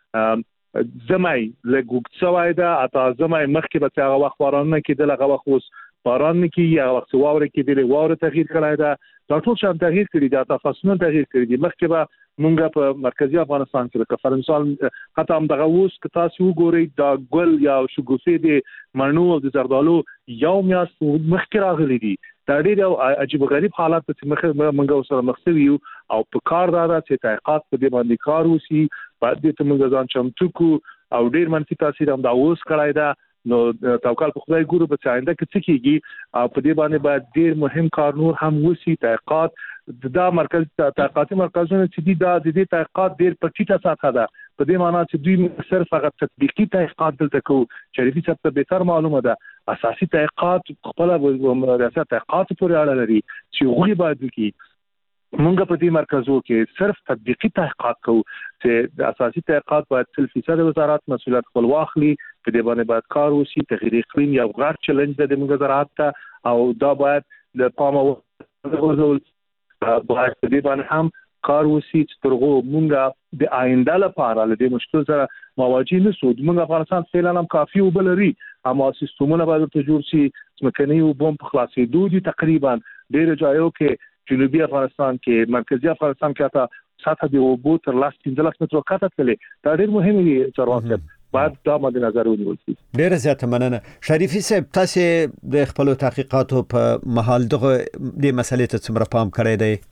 ده زمای له ګوګڅوای ده اته زمای مخکې به هغه وخت باران کې د لغه وخت اوس باران کې یا وخت واوره کې د واوره تغییر کړای ده دا ټول شان تغییر کړی دا تاسو تغییر کړی دي مخکې به مونږ په مرکزی افغانستان کې د فرنسال حتی هم دغه اوس که تاسو وګورئ دا ګل یا شګوفې د مڼو او د زردالو یو میاشت مخکې راغلي دي دا ډېر یو عجیب غریب حالات چې مخ مونږ سره مخ شوي او په کار دا چې تحقیقات په دې باندې کار وسی باید دې مونږ ځان چمتو کو او ډېر منفي تاثیر هم دا اوس کړای دا نو توکل په خدای ګورو په آینده کې څه کیږي او په دې باندې باید ډیر مهم کار نور هم وسی تحقیقات دا مرکز تحقیقاتي مرکزونه چې دي دا د دې تحقیقات ډیر پټیټه ساته ده په دې معنی چې دوی صرف هغه تطبیقي تحقیقات دلته کوي شریفي صاحب ته به تر معلومه ده اساسي تحقیقات خپل ریاست تحقیقات پورې اړه لري چې غوړي باید وکړي مونږ په دې مرکزو کې صرف تطبیقي تحقیقات کوو چې د اساسي تحقیقات باید سل فیصد وزارت مسؤلیت خپل واخلي په دې باندې باید کار وشي تغییر اقلیم یو غټ چیلنج ده د موږ زراعت ته او دا باید د پامه ورغول باید په دې باندې هم کار وشي چې ترغو مونږ د آینده لپاره له دې مشکل سره مواجه نشو موږ افغانستان فعلا هم کافي وبلري اما سیستمونه باید ته جوړ شي ځمکني وبم په خلاصېدو دي تقریبا ډېر ځایو کې جنوبي افغانستان کې مرکزی افغانستان کې تا سطح د اوبو تر لاس پنځلس مترو کاته تللی دا ډېر مهم دی څروان بعد دا مد نظر ونیول شي ډېر زیات مننه شریفي صاحب تاسو د خپل تحقیقاتو په محل دغه د مسلې ته څومره پام کړی دی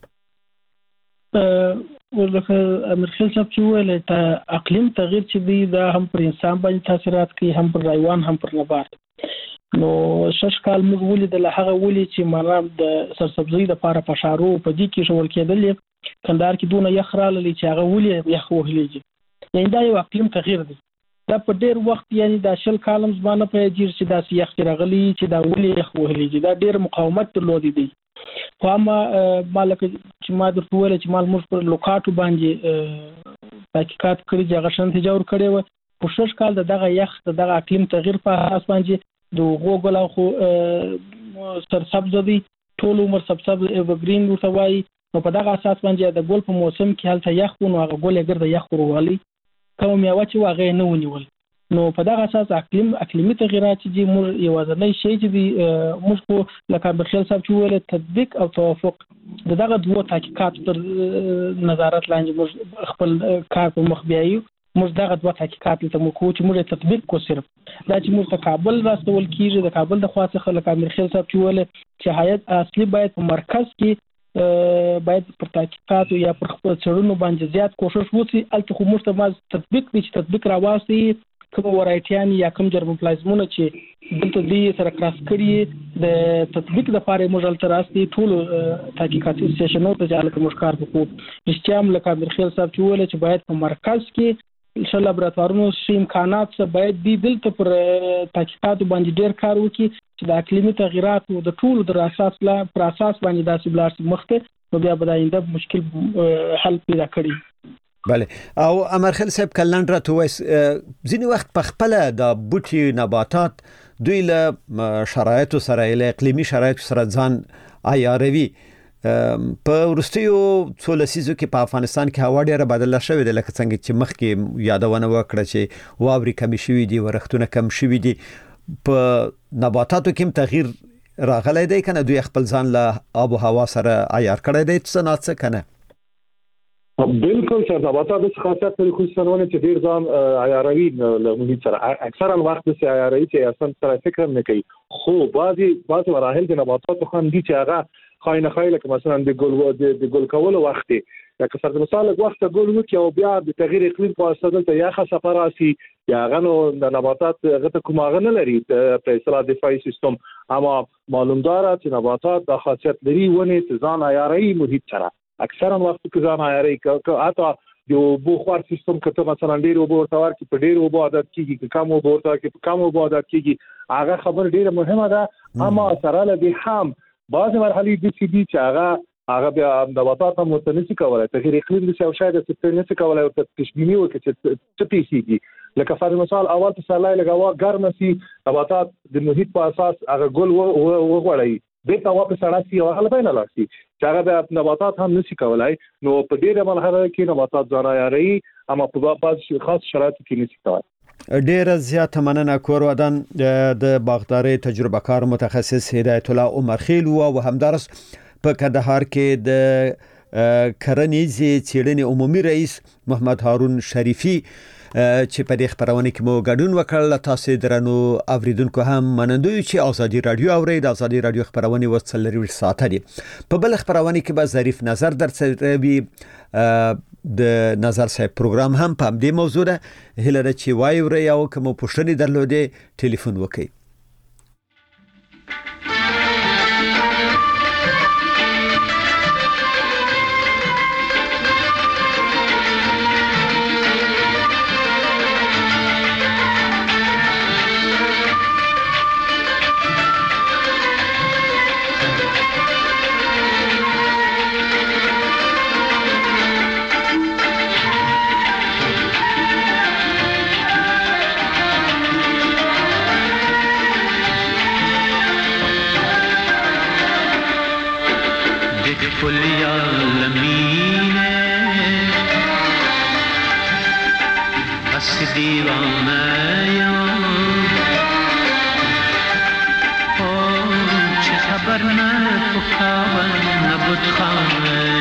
ولکه امیر خیل صاحب چې ویل ته اقلیم تغییر چې دی دا هم پر انسان باندې تاثیرات کوي هم پر حیوان هم پر نبات نو شش کال موږ ولیدل هغه ولې چې مانام د سرسبزي د لپاره فشارو په دې کې شول کېدل کندهار کې دونه یخ راغلی چې هغه ولې یخ وهلېږي یعنی دا یو اقلیم تغییر دی دا په ډېر وخت یعنی دا شل کالم زمانه په جیر چې دا یخ راغلی چې دا ولې یخ وهلېږي دا ډېر مقاومت درلودي دی خو ما مالک چې ما د ټول چې مال موږ پر لوکاټو باندې تحقیقات کړي چې هغه شنتیجه ور کړي و په شش کال دغه یخ دغه اقلیم تغییر په اساس باندې د غوګل خو سرسبز دي ټول عمر سبسب ایورګرین ورته وایي نو په دغه اساس باندې د ګل په موسم کې هلته یخ و نو هغه ګل یې ګرځي یخ ورولي کوم یو چې واغې نه ونیول نو په دغه اساس اقلیم اقلیمي تغیرات چې موږ یوازنی شی چې دی موږ په لکه بخیل صاحب چې ویل تطبیق او توافق دغه دوه تحقیقات تر نظارت لاندې موږ خپل کار په مخ بیایو موږ دغه دوه تحقیقات ته موږ کوو چې موږ تطبیق کو صرف دا چې موږ ته کابل راستول کیږي د کابل د خوا څخه لکه بخیل صاحب چې ویل چې هیئت اصلي باید په مرکز کې باید پر تحقیقات یا پر خپل څېړنو باندې زیات کوشش وکړي الته خو موږ ته ما تطبیق دي چې تطبیق راوستي کوم ورایټیان یا کوم جرم پلازمونه چې دلته دې سره کراس کړي د تطبیق د لپاره موږ تل راستي ټول تحقیقاتي سټیشنونو ته ځاله کوم کار وکړو رښتیا لکه برخیل صاحب چې ویل چې باید په مرکز کې انشاء الله لابراتوارونو شي امکانات څه باید دي دلته پر تحقیقات باندې ډیر کار وکړي چې د اقلیمي تغیراتو د ټول د اساس لا پر اساس باندې داسې بلار مخته نو بیا به آینده مشکل حل پیدا کړي. بله او امرخیل صاحب کلند را تو وایس ځینی وخت په خپل د بوټي نباتات دوی له شرایط سره له اقلیمي شرایط سره ځان عیاروي په ورستیو څو لسیزو کې په افغانستان کې هوا ډیره بدله شوې ده لکه څنګه چې مخکې یادونه وکړه چې واوري کم شوي دي ورختونه کم شوي دي په نباتاتو کې تغییر راغلی دی کنه دوی خپل ځان له آب او هوا سره عیار کړی دی څه نه څه کنه بالکل سر نباتات د خاصیت لري خصوصا ونه چې ډیر ځان عیاروي له محیط سره اکثرا وخت چې عیاروي چې اصلا سره فکر نه کوي خو بعضي بعضي مراحل د نباتات خو هم دي چې هغه خاينه خایله که مثلا د ګل د ګل کولو وخت لکه سر مثال وخت ګل وکي او بیا د تغییر اقلیم په اساس ته یا خصه راسي یا غنو د نباتات غته کومه نه لري په اصطلاح دفاعي سیستم اما معلومدار چې نباتات د خاصیت لري ونه ځان عیاري محیط سره اکثرا وخت کې ځان عیاري که اته یو بوخوار سیستم کته مثلا ډیر وبو ورتوار کې په ډیر وبو عادت کیږي کم وبو ورتوار کې په کم وبو عادت کیږي هغه خبر ډیره مهمه ده اما سره له هم بعض مرحلې د سی بي چې هغه هغه بیا نباتات هم متنسي کولای تغیر اقلیم د څه شاید څه نه کولای او تشبیهي وکړي چې څه پیسيږي لکه فرض مثال اول ته سلای لګاوه ګرم سي نباتات د محیط په اساس هغه ګل وغوړي به تا واپس راځي او هغه به نه لاسي چې هغه د نباتات هم نشي کولای نو په ډیره مرحله کې نباتات ځان عیاري اما په بعض خاص شرایطو کې نشي کولای. ډیره زیاته مننه کور ودان د باغداري تجربه کار متخصص هدایت الله عمرخیل او همدارس په کندهار کې د کرنیزي څېړنې عمومي رئیس محمد هارون شریفي چې په دې خبرونه کې مو ګډون وکړل تاسو درنو اوریدونکو هم منندوی چې ازادي رادیو اورید ازادي رادیو خبرونه وڅلري ساعت دي په بل خبرونه کې به ظریف نظر درڅ وی د نظر صاحب پروګرام هم په دې موضوع ده هلره چې وای وري او کوم پوښتنې درلودې ټلیفون وکړئ. خبر نه پکاون نبود خانه